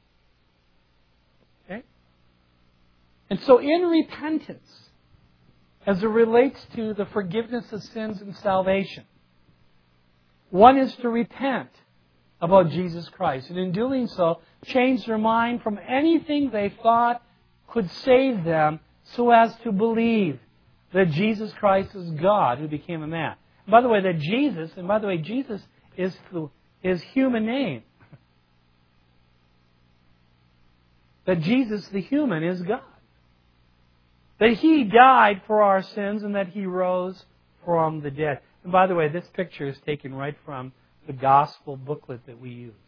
Okay? And so in repentance, as it relates to the forgiveness of sins and salvation, one is to repent about Jesus Christ. And in doing so, change their mind from anything they thought could save them so as to believe that Jesus Christ is God who became a man. And by the way, that Jesus, and by the way, Jesus is His human name. That Jesus, the human, is God. That He died for our sins and that He rose from the dead. And by the way, this picture is taken right from the gospel booklet that we use.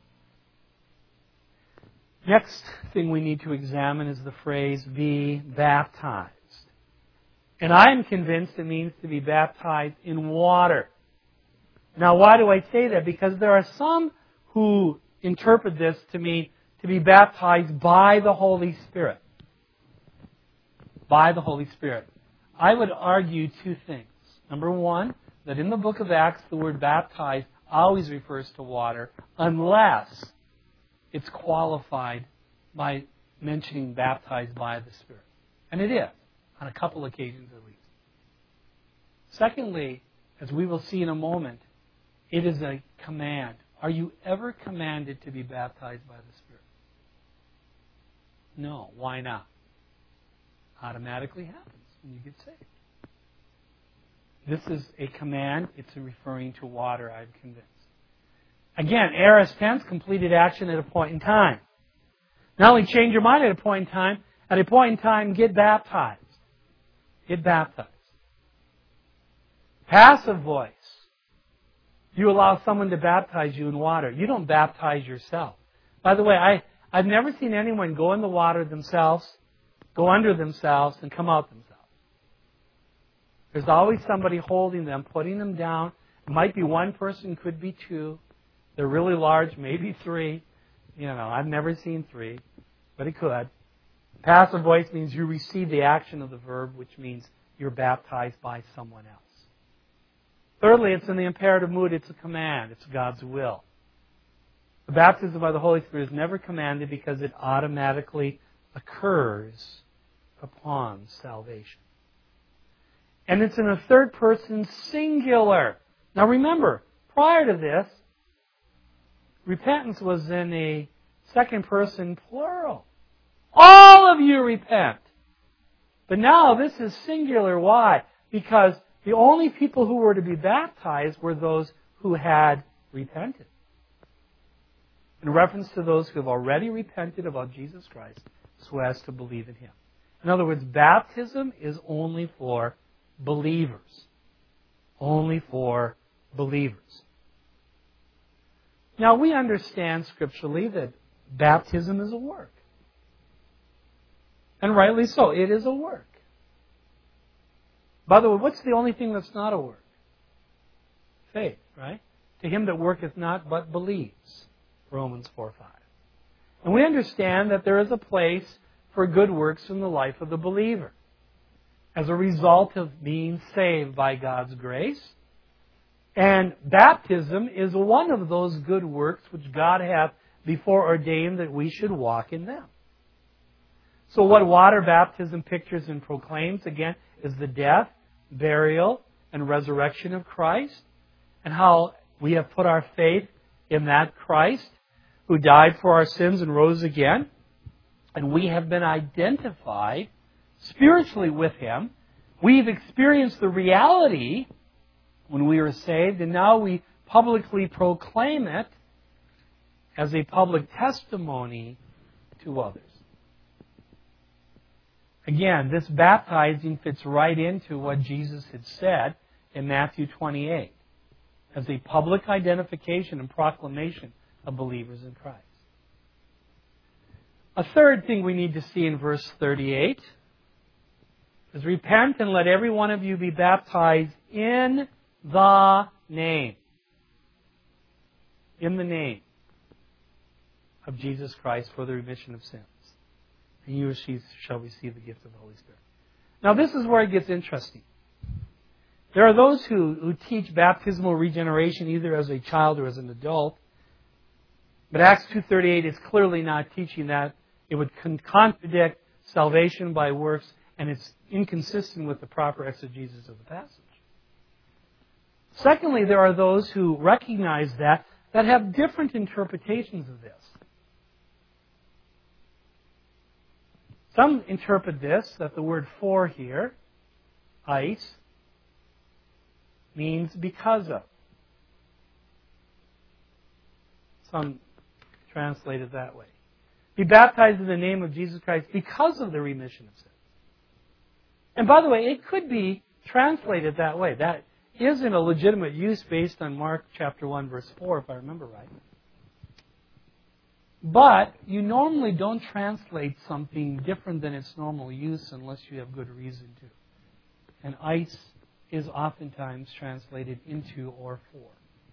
Next thing we need to examine is the phrase, be baptized. And I am convinced it means to be baptized in water. Now, why do I say that? Because there are some who interpret this to mean to be baptized by the Holy Spirit. By the Holy Spirit. I would argue two things. Number one, that in the book of Acts, the word baptized always refers to water, unless it's qualified by mentioning baptized by the Spirit. And it is, on a couple occasions at least. Secondly, as we will see in a moment, it is a command. Are you ever commanded to be baptized by the Spirit? No. Why not? Automatically happens when you get saved. This is a command. It's referring to water, I'm convinced. Again, aorist tense, completed action at a point in time. Not only change your mind at a point in time, at a point in time, get baptized. Get baptized. Passive voice. You allow someone to baptize you in water. You don't baptize yourself. By the way, I, I've never seen anyone go in the water themselves, go under themselves, and come out themselves. There's always somebody holding them, putting them down. It might be one person, could be two. They're really large, maybe three. You know, I've never seen three, but it could. Passive voice means you receive the action of the verb, which means you're baptized by someone else. Thirdly, it's in the imperative mood. It's a command. It's God's will. The baptism by the Holy Spirit is never commanded because it automatically occurs upon salvation. And it's in a third person singular. Now remember, prior to this, repentance was in a second person plural. All of you repent. But now this is singular. Why? Because the only people who were to be baptized were those who had repented. In reference to those who have already repented about Jesus Christ so as to believe in Him. In other words, baptism is only for believers. Only for believers. Now we understand scripturally that baptism is a work. And rightly so, it is a work. By the way, what's the only thing that's not a work? Faith, right? To him that worketh not but believes. Romans four five. And we understand that there is a place for good works in the life of the believer. As a result of being saved by God's grace. And baptism is one of those good works which God hath before ordained that we should walk in them. So what water baptism pictures and proclaims, again, is the death, burial, and resurrection of Christ, and how we have put our faith in that Christ who died for our sins and rose again, and we have been identified spiritually with Him. We've experienced the reality when we were saved, and now we publicly proclaim it as a public testimony to others. Again, this baptizing fits right into what Jesus had said in Matthew twenty-eight as a public identification and proclamation of believers in Christ. A third thing we need to see in verse thirty-eight is repent and let every one of you be baptized in the name. In the name of Jesus Christ for the remission of sins. And you or she shall receive the gift of the Holy Spirit. Now this is where it gets interesting. There are those who, who teach baptismal regeneration either as a child or as an adult. But Acts two thirty-eight is clearly not teaching that. It would con- contradict salvation by works, and it's inconsistent with the proper exegesis of the passage. Secondly, there are those who recognize that, that have different interpretations of this. Some interpret this, that the word for here, eis, means because of. Some translate it that way. Be baptized in the name of Jesus Christ because of the remission of sins. And by the way, it could be translated that way. That isn't a legitimate use based on Mark chapter one, verse four, if I remember right. But you normally don't translate something different than its normal use unless you have good reason to. And eis is oftentimes translated into or for.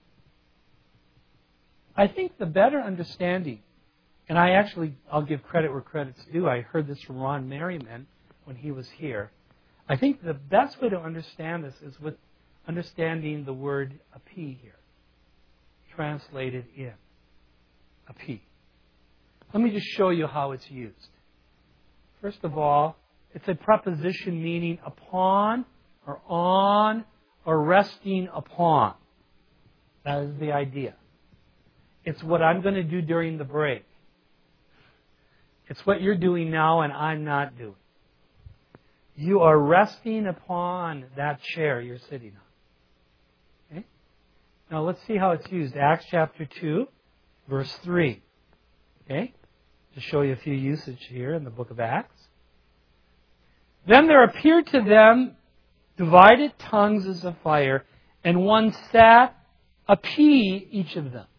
I think the better understanding, and I actually, I'll give credit where credit's due. I heard this from Ron Merriman when he was here. I think the best way to understand this is with understanding the word epi here, translated in. Epi. Let me just show you how it's used. First of all, it's a preposition meaning upon or on or resting upon. That is the idea. It's what I'm going to do during the break. It's what you're doing now and I'm not doing. You are resting upon that chair you're sitting on. Okay? Now let's see how it's used. Acts chapter two, verse three. Okay? To show you a few usage here in the book of Acts. Then there appeared to them divided tongues as of fire, and one sat epi each of them.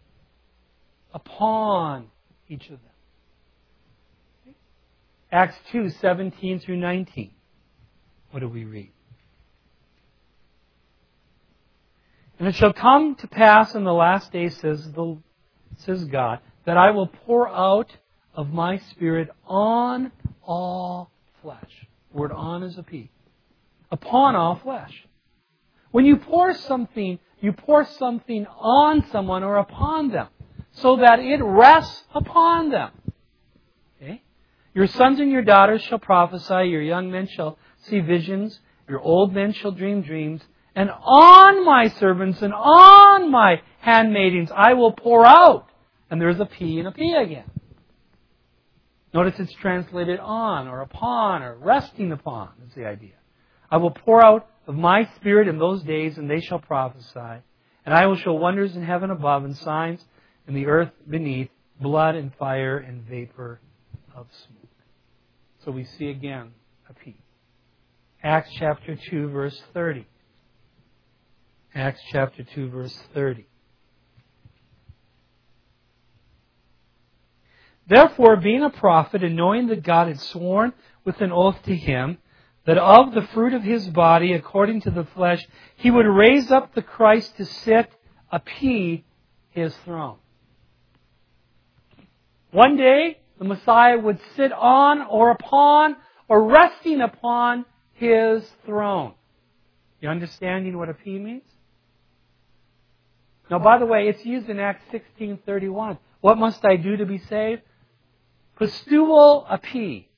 Upon each of them. Okay? Acts two, seventeen through nineteen. What do we read? And it shall come to pass in the last days, says, the, says God, that I will pour out of my Spirit on all flesh. The word on is a P. Upon all flesh. When you pour something, you pour something on someone or upon them so that it rests upon them. Okay? Your sons and your daughters shall prophesy, your young men shall see visions, your old men shall dream dreams, and on my servants and on my handmaidens I will pour out. And there's a P and a P again. Notice it's translated on or upon or resting upon is the idea. I will pour out of my Spirit in those days, and they shall prophesy. And I will show wonders in heaven above and signs in the earth beneath, blood and fire and vapor of smoke. So we see again a P. Acts chapter two, verse thirty. Acts chapter two, verse thirty. Therefore, being a prophet, and knowing that God had sworn with an oath to him, that of the fruit of his body, according to the flesh, he would raise up the Christ to sit upon his throne. One day, the Messiah would sit on or upon or resting upon his throne. You understanding what a P means? Now, by the way, it's used in Acts sixteen thirty-one. What must I do to be saved? Pisteuo a P.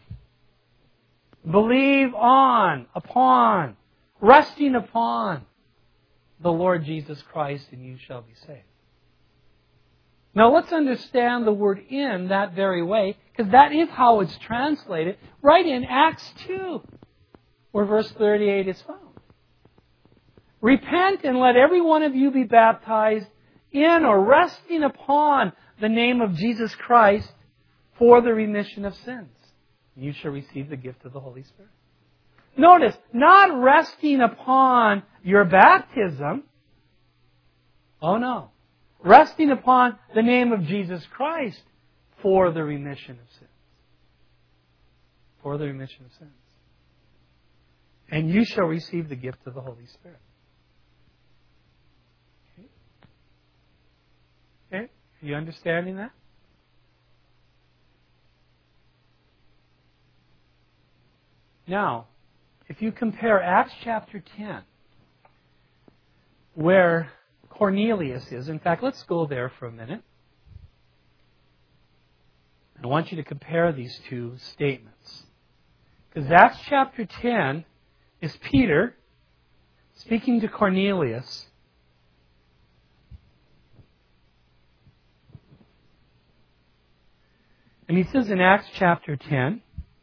Believe on, upon, resting upon the Lord Jesus Christ, and you shall be saved. Now let's understand the word in that very way, because that is how it's translated right in Acts two, where verse thirty-eight is found. Repent and let every one of you be baptized in or resting upon the name of Jesus Christ for the remission of sins. You shall receive the gift of the Holy Spirit. Notice, not resting upon your baptism. Oh no. Resting upon the name of Jesus Christ for the remission of sins. For the remission of sins. And you shall receive the gift of the Holy Spirit. Okay? Okay? Are you understanding that? Now, if you compare Acts chapter ten, where Cornelius is, in fact, let's go there for a minute. I want you to compare these two statements. Because Acts chapter ten is Peter speaking to Cornelius. And he says in Acts chapter ten,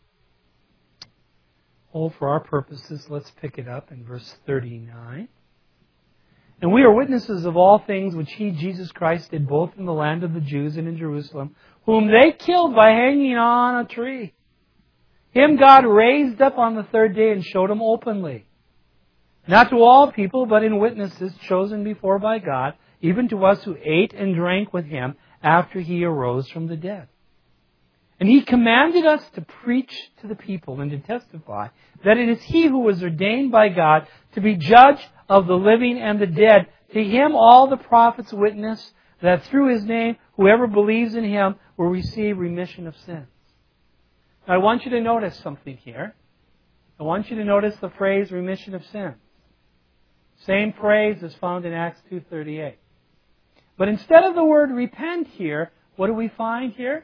oh, for our purposes, let's pick it up in verse thirty-nine. And we are witnesses of all things which He, Jesus Christ, did both in the land of the Jews and in Jerusalem, whom they killed by hanging on a tree. Him God raised up on the third day and showed Him openly. Not to all people, but in witnesses chosen before by God, even to us who ate and drank with Him after He arose from the dead. And He commanded us to preach to the people and to testify that it is He who was ordained by God to be judge of the living and the dead. To Him all the prophets witness that through His name whoever believes in Him will receive remission of sins. Now I want you to notice something here. I want you to notice the phrase remission of sins. Same phrase is found in Acts two thirty-eight. But instead of the word repent here, what do we find here?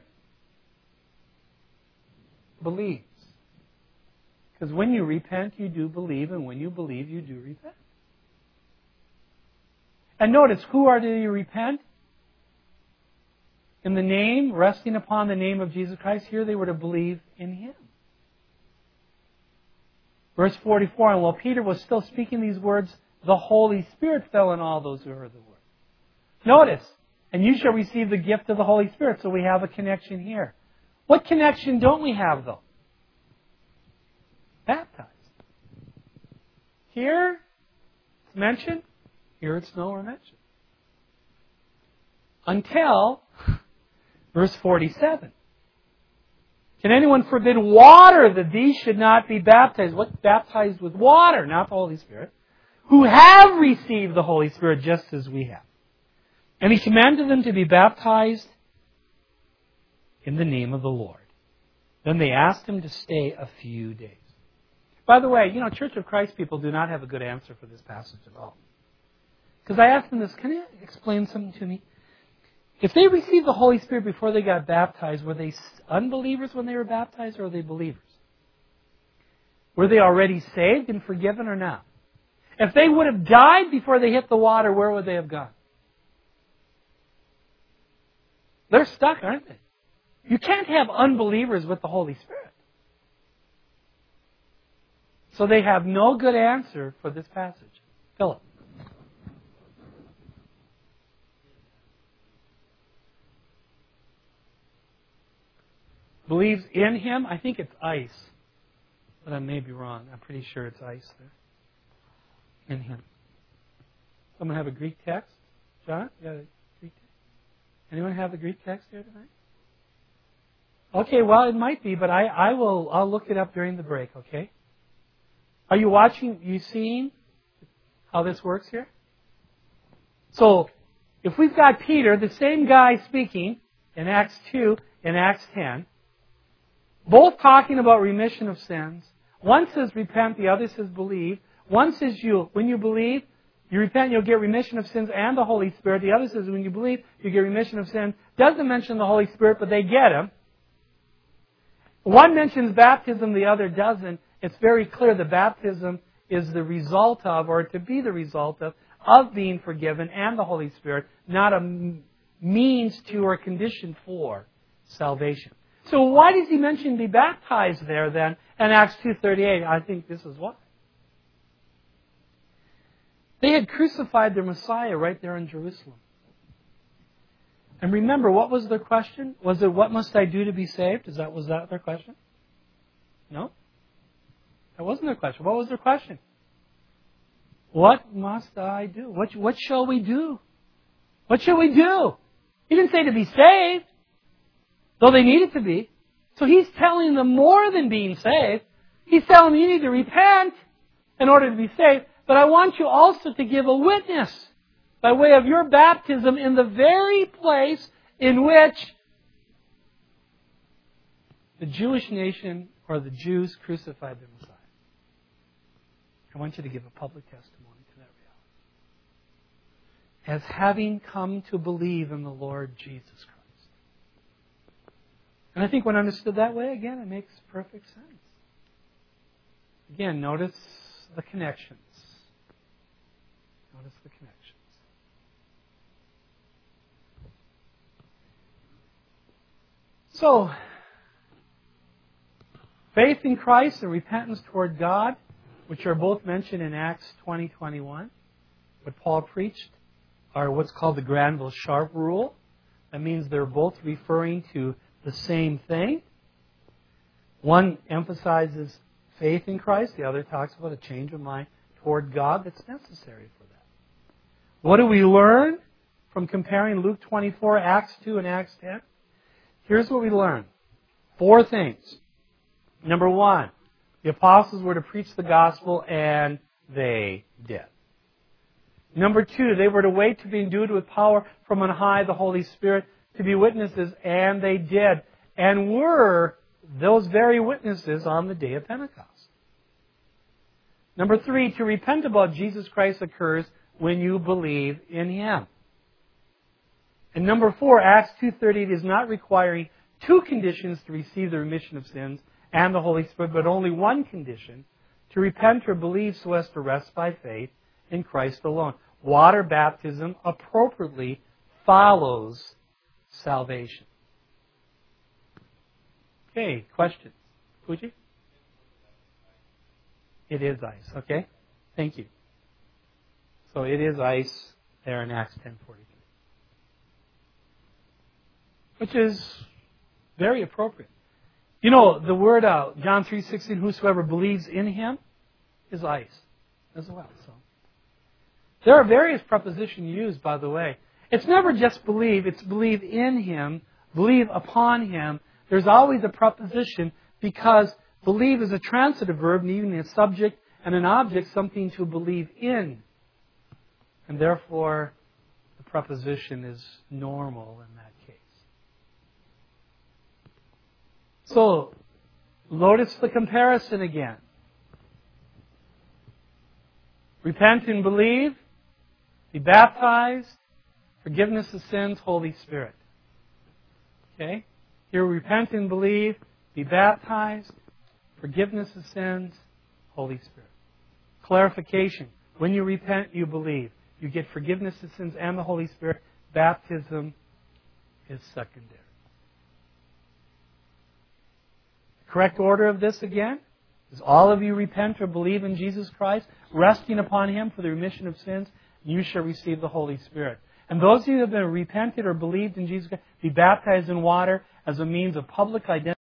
Believes. Because when you repent, you do believe, and when you believe, you do repent. And notice, who are to you repent? In the name, resting upon the name of Jesus Christ, here they were to believe in Him. Verse forty-four, and while Peter was still speaking these words, the Holy Spirit fell on all those who heard the word. Notice, and you shall receive the gift of the Holy Spirit. So we have a connection here. What connection don't we have, though? Baptized. Here, it's mentioned. Here, it's nowhere mentioned. Until verse forty-seven. Can anyone forbid water that these should not be baptized? What? Baptized with water, not the Holy Spirit. Who have received the Holy Spirit just as we have. And He commanded them to be baptized in the name of the Lord. Then they asked Him to stay a few days. By the way, you know, Church of Christ people do not have a good answer for this passage at all. Because I asked them this, can you explain something to me? If they received the Holy Spirit before they got baptized, were they unbelievers when they were baptized, or were they believers? Were they already saved and forgiven or not? If they would have died before they hit the water, where would they have gone? They're stuck, aren't they? You can't have unbelievers with the Holy Spirit. So they have no good answer for this passage. Philip. Believes in Him? I think it's ice. But I may be wrong. I'm pretty sure it's ice there. In Him. Someone have a Greek text? John? You got a Greek text? Anyone have a Greek text here tonight? Okay, well, it might be, but I, I will, I'll look it up during the break, okay? Are you watching, you seeing how this works here? So, if we've got Peter, the same guy speaking in Acts two, in Acts ten, both talking about remission of sins. One says repent, the other says believe. One says you, when you believe, you repent, you'll get remission of sins and the Holy Spirit. The other says when you believe, you get remission of sins. Doesn't mention the Holy Spirit, but they get Him. One mentions baptism, the other doesn't. It's very clear that baptism is the result of, or to be the result of, of being forgiven and the Holy Spirit, not a means to or condition for salvation. So why does he mention be baptized there then in Acts two thirty-eight? I think this is why. They had crucified their Messiah right there in Jerusalem. And remember, what was their question? Was it, what must I do to be saved? Is that, was that their question? No? That wasn't their question. What was their question? What must I do? What, what shall we do? What shall we do? He didn't say to be saved, though they needed to be. So he's telling them more than being saved. He's telling them you need to repent in order to be saved. But I want you also to give a witness by way of your baptism in the very place in which the Jewish nation or the Jews crucified their Messiah. I want you to give a public testimony to that reality. As having come to believe in the Lord Jesus Christ. And I think when understood that way, again, it makes perfect sense. Again, notice the connections. Notice the connections. So, faith in Christ and repentance toward God, which are both mentioned in Acts twenty twenty-one, what Paul preached, are what's called the Granville-Sharp rule. That means they're both referring to the same thing. One emphasizes faith in Christ, the other talks about a change of mind toward God that's necessary for that. What do we learn from comparing Luke twenty-four, Acts two, and Acts ten? Here's what we learn. Four things. Number one, the apostles were to preach the gospel, and they did. Number two, they were to wait to be endued with power from on high, the Holy Spirit, to be witnesses, and they did. And were those very witnesses on the day of Pentecost. Number three, to repent about Jesus Christ occurs when you believe in Him. And number four, Acts two thirty-eight is not requiring two conditions to receive the remission of sins and the Holy Spirit, but only one condition, to repent or believe so as to rest by faith in Christ alone. Water baptism appropriately follows salvation. Okay, question. Fuji? It is ice, okay? Thank you. So it is ice there in Acts ten forty-three. Which is very appropriate. You know, the word uh, John three sixteen, whosoever believes in Him, is ice as well. So there are various prepositions used, by the way. It's never just believe, it's believe in Him, believe upon Him. There's always a preposition because believe is a transitive verb needing a subject and an object, something to believe in. And therefore, the preposition is normal in that case. So, notice the comparison again. Repent and believe. Be baptized. Forgiveness of sins, Holy Spirit. Okay? Here, repent and believe. Be baptized. Forgiveness of sins, Holy Spirit. Clarification. When you repent, you believe. You get forgiveness of sins and the Holy Spirit. Baptism is secondary. The correct order of this again is all of you repent or believe in Jesus Christ, resting upon Him for the remission of sins, and you shall receive the Holy Spirit. And those of you who have been repented or believed in Jesus Christ, be baptized in water as a means of public identity.